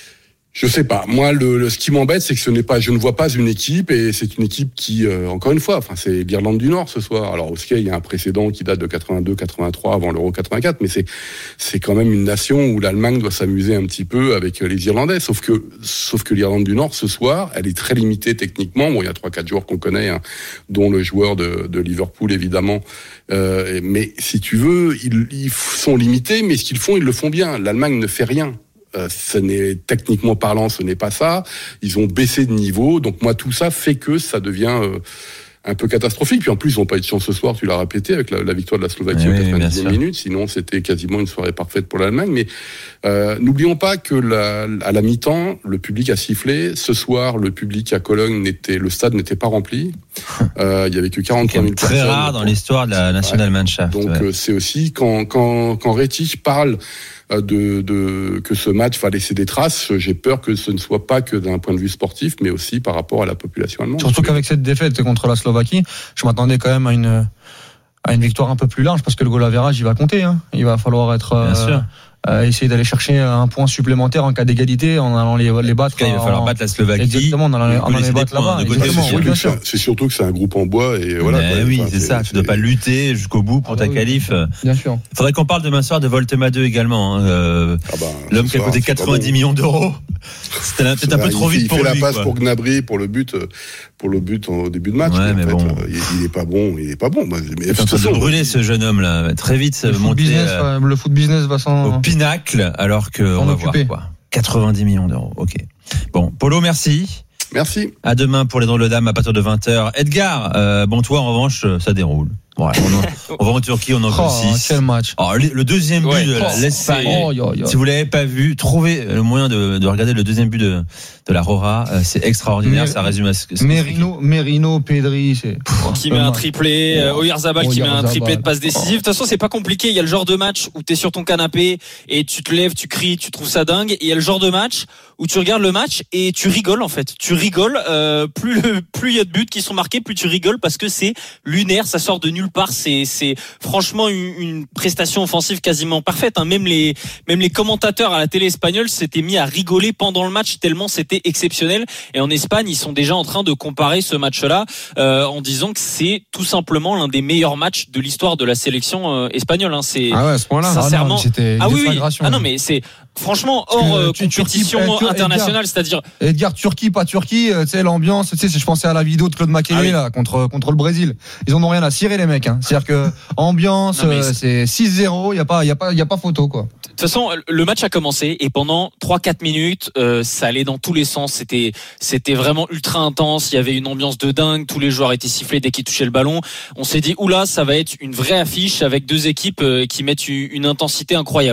je sais pas. Moi, le, le ce qui m'embête, c'est que ce n'est pas, je ne vois pas une équipe, et c'est une équipe qui, euh, encore une fois, enfin, c'est l'Irlande du Nord ce soir. Alors, ok, il y a un précédent qui date de quatre-vingt-deux quatre-vingt-trois avant l'Euro quatre-vingt-quatre, mais c'est, c'est quand même une nation où l'Allemagne doit s'amuser un petit peu avec les Irlandais. Sauf que, sauf que l'Irlande du Nord ce soir, elle est très limitée techniquement. Bon, il y a trois, quatre joueurs qu'on connaît, hein, dont le joueur de, de Liverpool évidemment. Euh, mais si tu veux, ils, ils sont limités, mais ce qu'ils font, ils le font bien. L'Allemagne ne fait rien. Euh, ce n'est techniquement parlant, ce n'est pas ça. Ils ont baissé de niveau, donc moi tout ça fait que ça devient euh, un peu catastrophique. Puis en plus, ils n'ont pas eu de chance ce soir, tu l'as répété, avec la, la victoire de la Slovaquie oui, aux quatre-vingt-dixième minute. Sinon, c'était quasiment une soirée parfaite pour l'Allemagne. Mais euh, n'oublions pas que la, à la mi-temps, le public a sifflé. Ce soir, le public à Cologne n'était, le stade n'était pas rempli. Euh, il y avait que quarante-trois mille personnes. Très rare dans l'histoire de la Nationalmannschaft. Donc ouais. euh, c'est aussi quand quand quand Rettich parle De, de que ce match va laisser des traces, j'ai peur que ce ne soit pas que d'un point de vue sportif, mais aussi par rapport à la population allemande. Surtout qu'avec cette défaite contre la Slovaquie, je m'attendais quand même à une à une victoire un peu plus large, parce que le goal average il va compter, hein. Il va falloir être Bien euh, sûr. Euh, essayer d'aller chercher un point supplémentaire en cas d'égalité en allant les, les battre. Cas, il va falloir en, battre la Slovaquie. Exactement, en allant, en allant les battre là-bas. C'est, oui, c'est, c'est surtout que c'est un groupe en bois et voilà. Quoi, oui, enfin, c'est, c'est ça. C'est, tu ne dois pas lutter jusqu'au bout pour ah, ta oui, qualif. Bien sûr. Il faudrait qu'on parle demain soir de Voltema deux également. Hein. Euh, ah bah, l'homme qui a coûté quatre-vingt-dix bon. millions d'euros. C'était peut-être un peu trop vite pour lui. Il fait la passe pour Gnabry pour le but, pour le but au début de match. Ouais, mais, mais en fait, bon. il est pas bon, il est pas bon. Il est en train de brûler ce jeune homme là. Très vite monter. Le foot business va s'en au pinacle. Alors que on va voir quoi. quatre-vingt-dix millions d'euros. Ok. Bon, Polo, merci. Merci. À demain pour les drôles de dames à partir de vingt heures. Edgar, euh, bon toi en revanche ça déroule. Ouais, on, on va en Turquie, on en oh, six. Quel match. Alors, le deuxième but ouais, de oh, l'Espagne. Oh, oh, oh. Si vous l'avez pas vu, trouvez le moyen de, de regarder le deuxième but de, de la Rora. C'est extraordinaire. Mer- ça résume à ce que c'est. Merino, Merino, Pedri, c'est. Pff, qui met un triplé. Euh, Oyarzabal qui met un triplé de passe décisive. De toute façon, c'est pas compliqué. Il y a le genre de match où t'es sur ton canapé et tu te lèves, tu cries, tu trouves ça dingue. Et il y a le genre de match où tu regardes le match et tu rigoles en fait. Tu rigoles. Euh, plus le, plus il y a de buts qui sont marqués, plus tu rigoles parce que c'est lunaire. Ça sort de nulle part. C'est, c'est C'est franchement une, une prestation offensive quasiment parfaite. Hein. Même les même les commentateurs à la télé espagnole s'étaient mis à rigoler pendant le match tellement c'était exceptionnel. Et en Espagne, ils sont déjà en train de comparer ce match-là euh, en disant que c'est tout simplement l'un des meilleurs matchs de l'histoire de la sélection euh, espagnole. Hein. C'est ah ouais, à ce point-là. Sincèrement. Ah, non, c'était ah oui, oui. Ah non, mais c'est franchement hors euh, compétition Turquie, internationale, Edgar, c'est-à-dire Edgar Turquie pas Turquie, tu sais l'ambiance, tu sais je pensais à la vidéo de Claude Makélélé ah oui. là contre contre le Brésil. Ils en ont rien à cirer les mecs hein. C'est-à-dire que ambiance, non, c'est... c'est six zéro, il y a pas il y a pas il y a pas photo quoi. De toute façon, le match a commencé et pendant trois quatre minutes, euh, ça allait dans tous les sens, c'était c'était vraiment ultra intense, il y avait une ambiance de dingue, tous les joueurs étaient sifflés dès qu'ils touchaient le ballon. On s'est dit oula, ça va être une vraie affiche avec deux équipes euh, qui mettent une intensité incroyable.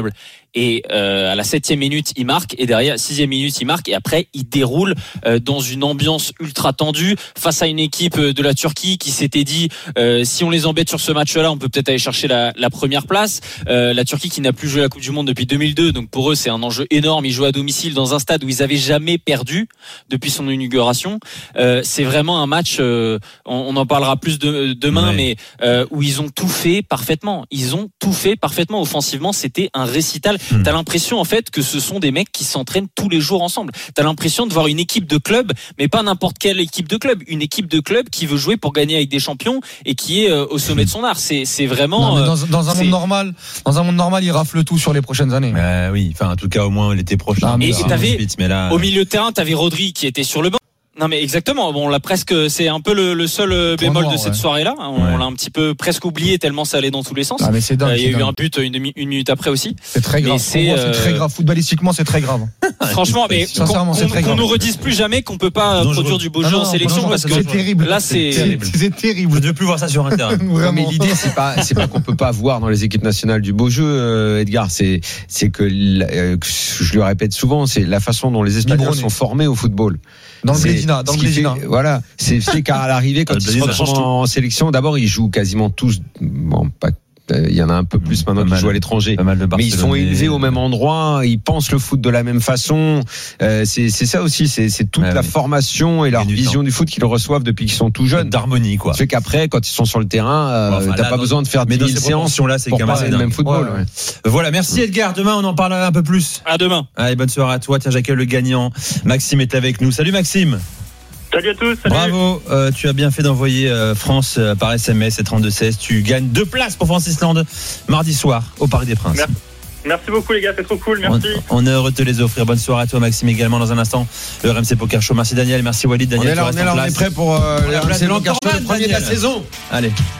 Et euh, à la septième minute, il marque, et derrière, sixième minute, il marque, et après, il déroule euh, dans une ambiance ultra tendue face à une équipe de la Turquie qui s'était dit euh, si on les embête sur ce match-là, on peut peut-être aller chercher la, la première place. Euh, la Turquie qui n'a plus joué la Coupe du Monde depuis deux mille deux, donc pour eux, c'est un enjeu énorme. Ils jouent à domicile dans un stade où ils avaient jamais perdu depuis son inauguration. Euh, c'est vraiment un match, euh, on, on en parlera plus de, demain, ouais. mais euh, où ils ont tout fait parfaitement. Ils ont tout fait parfaitement offensivement. C'était un récital. Mmh. T'as l'impression en fait que ce sont des mecs qui s'entraînent tous les jours ensemble. T'as l'impression de voir une équipe de club, mais pas n'importe quelle équipe de club, une équipe de club qui veut jouer pour gagner avec des champions et qui est euh, au sommet de son art. C'est, c'est vraiment. Non, dans, dans un c'est... monde normal, dans un monde normal, il rafle tout sur les prochaines années. Euh, oui, enfin en tout cas au moins l'été prochain. Et, et t'avais mais là, au milieu de terrain, t'avais Rodri qui était sur le banc. Non mais exactement. Bon, là presque, c'est un peu le, le seul bémol noir, de cette ouais. soirée-là. On, ouais. on l'a un petit peu presque oublié tellement ça allait dans tous les sens. Ah, mais c'est dingue, euh, il y a eu dingue. un but une, une minute après aussi. C'est très grave. C'est, moi, euh... c'est très grave. Footballistiquement, c'est très grave. Franchement, mais sincèrement, qu'on, c'est très qu'on grave. nous redise plus jamais qu'on peut pas non, produire du beau non, jeu non, en sélection non, parce que c'est terrible. Là, c'est terrible. C'est terrible. Je ne veux plus voir ça sur un terrain. Mais l'idée, c'est pas, c'est pas qu'on peut pas voir dans les équipes nationales du beau jeu, euh, Edgar. C'est, c'est que, euh, je le répète souvent, c'est la façon dont les Espagnols sont formés au football. Dans le Blédina, dans le Blédina. Voilà, c'est fait qu'à l'arrivée, quand ils se retrouvent en sélection, d'abord ils jouent quasiment tous, bon, pas, il y en a un peu plus maintenant qui jouent à l'étranger, mais ils sont élevés au même endroit, ils pensent le foot de la même façon. Euh, c'est, c'est ça aussi, c'est, c'est toute ouais, la ouais. formation et leur vision temps. du foot qu'ils reçoivent depuis qu'ils sont tout jeunes. D'harmonie, quoi. C'est qu'après, quand ils sont sur le terrain, euh, enfin, t'as là, pas dans, besoin de faire dix mille séances là, c'est pour parler le même football. Ouais, ouais. Voilà, merci Edgar. Demain, on en parlera un peu plus. À demain. Allez, bonne soirée à toi. Tiens, j'accueille le gagnant. Maxime est avec nous. Salut Maxime. Salut à tous. Salut. Bravo, euh, tu as bien fait d'envoyer euh, France euh, par S M S et trente-deux seize. Tu gagnes deux places pour France-Islande mardi soir au Parc des Princes. Merci. Merci beaucoup les gars, c'est trop cool, merci. On, on est heureux de te les offrir. Bonne soirée à toi Maxime également dans un instant. Le R M C Poker Show. Merci Daniel, merci Walid. Daniel, on est là, on est là, on est prêt pour euh, le R M C Poker Show, le premier de la saison. Allez.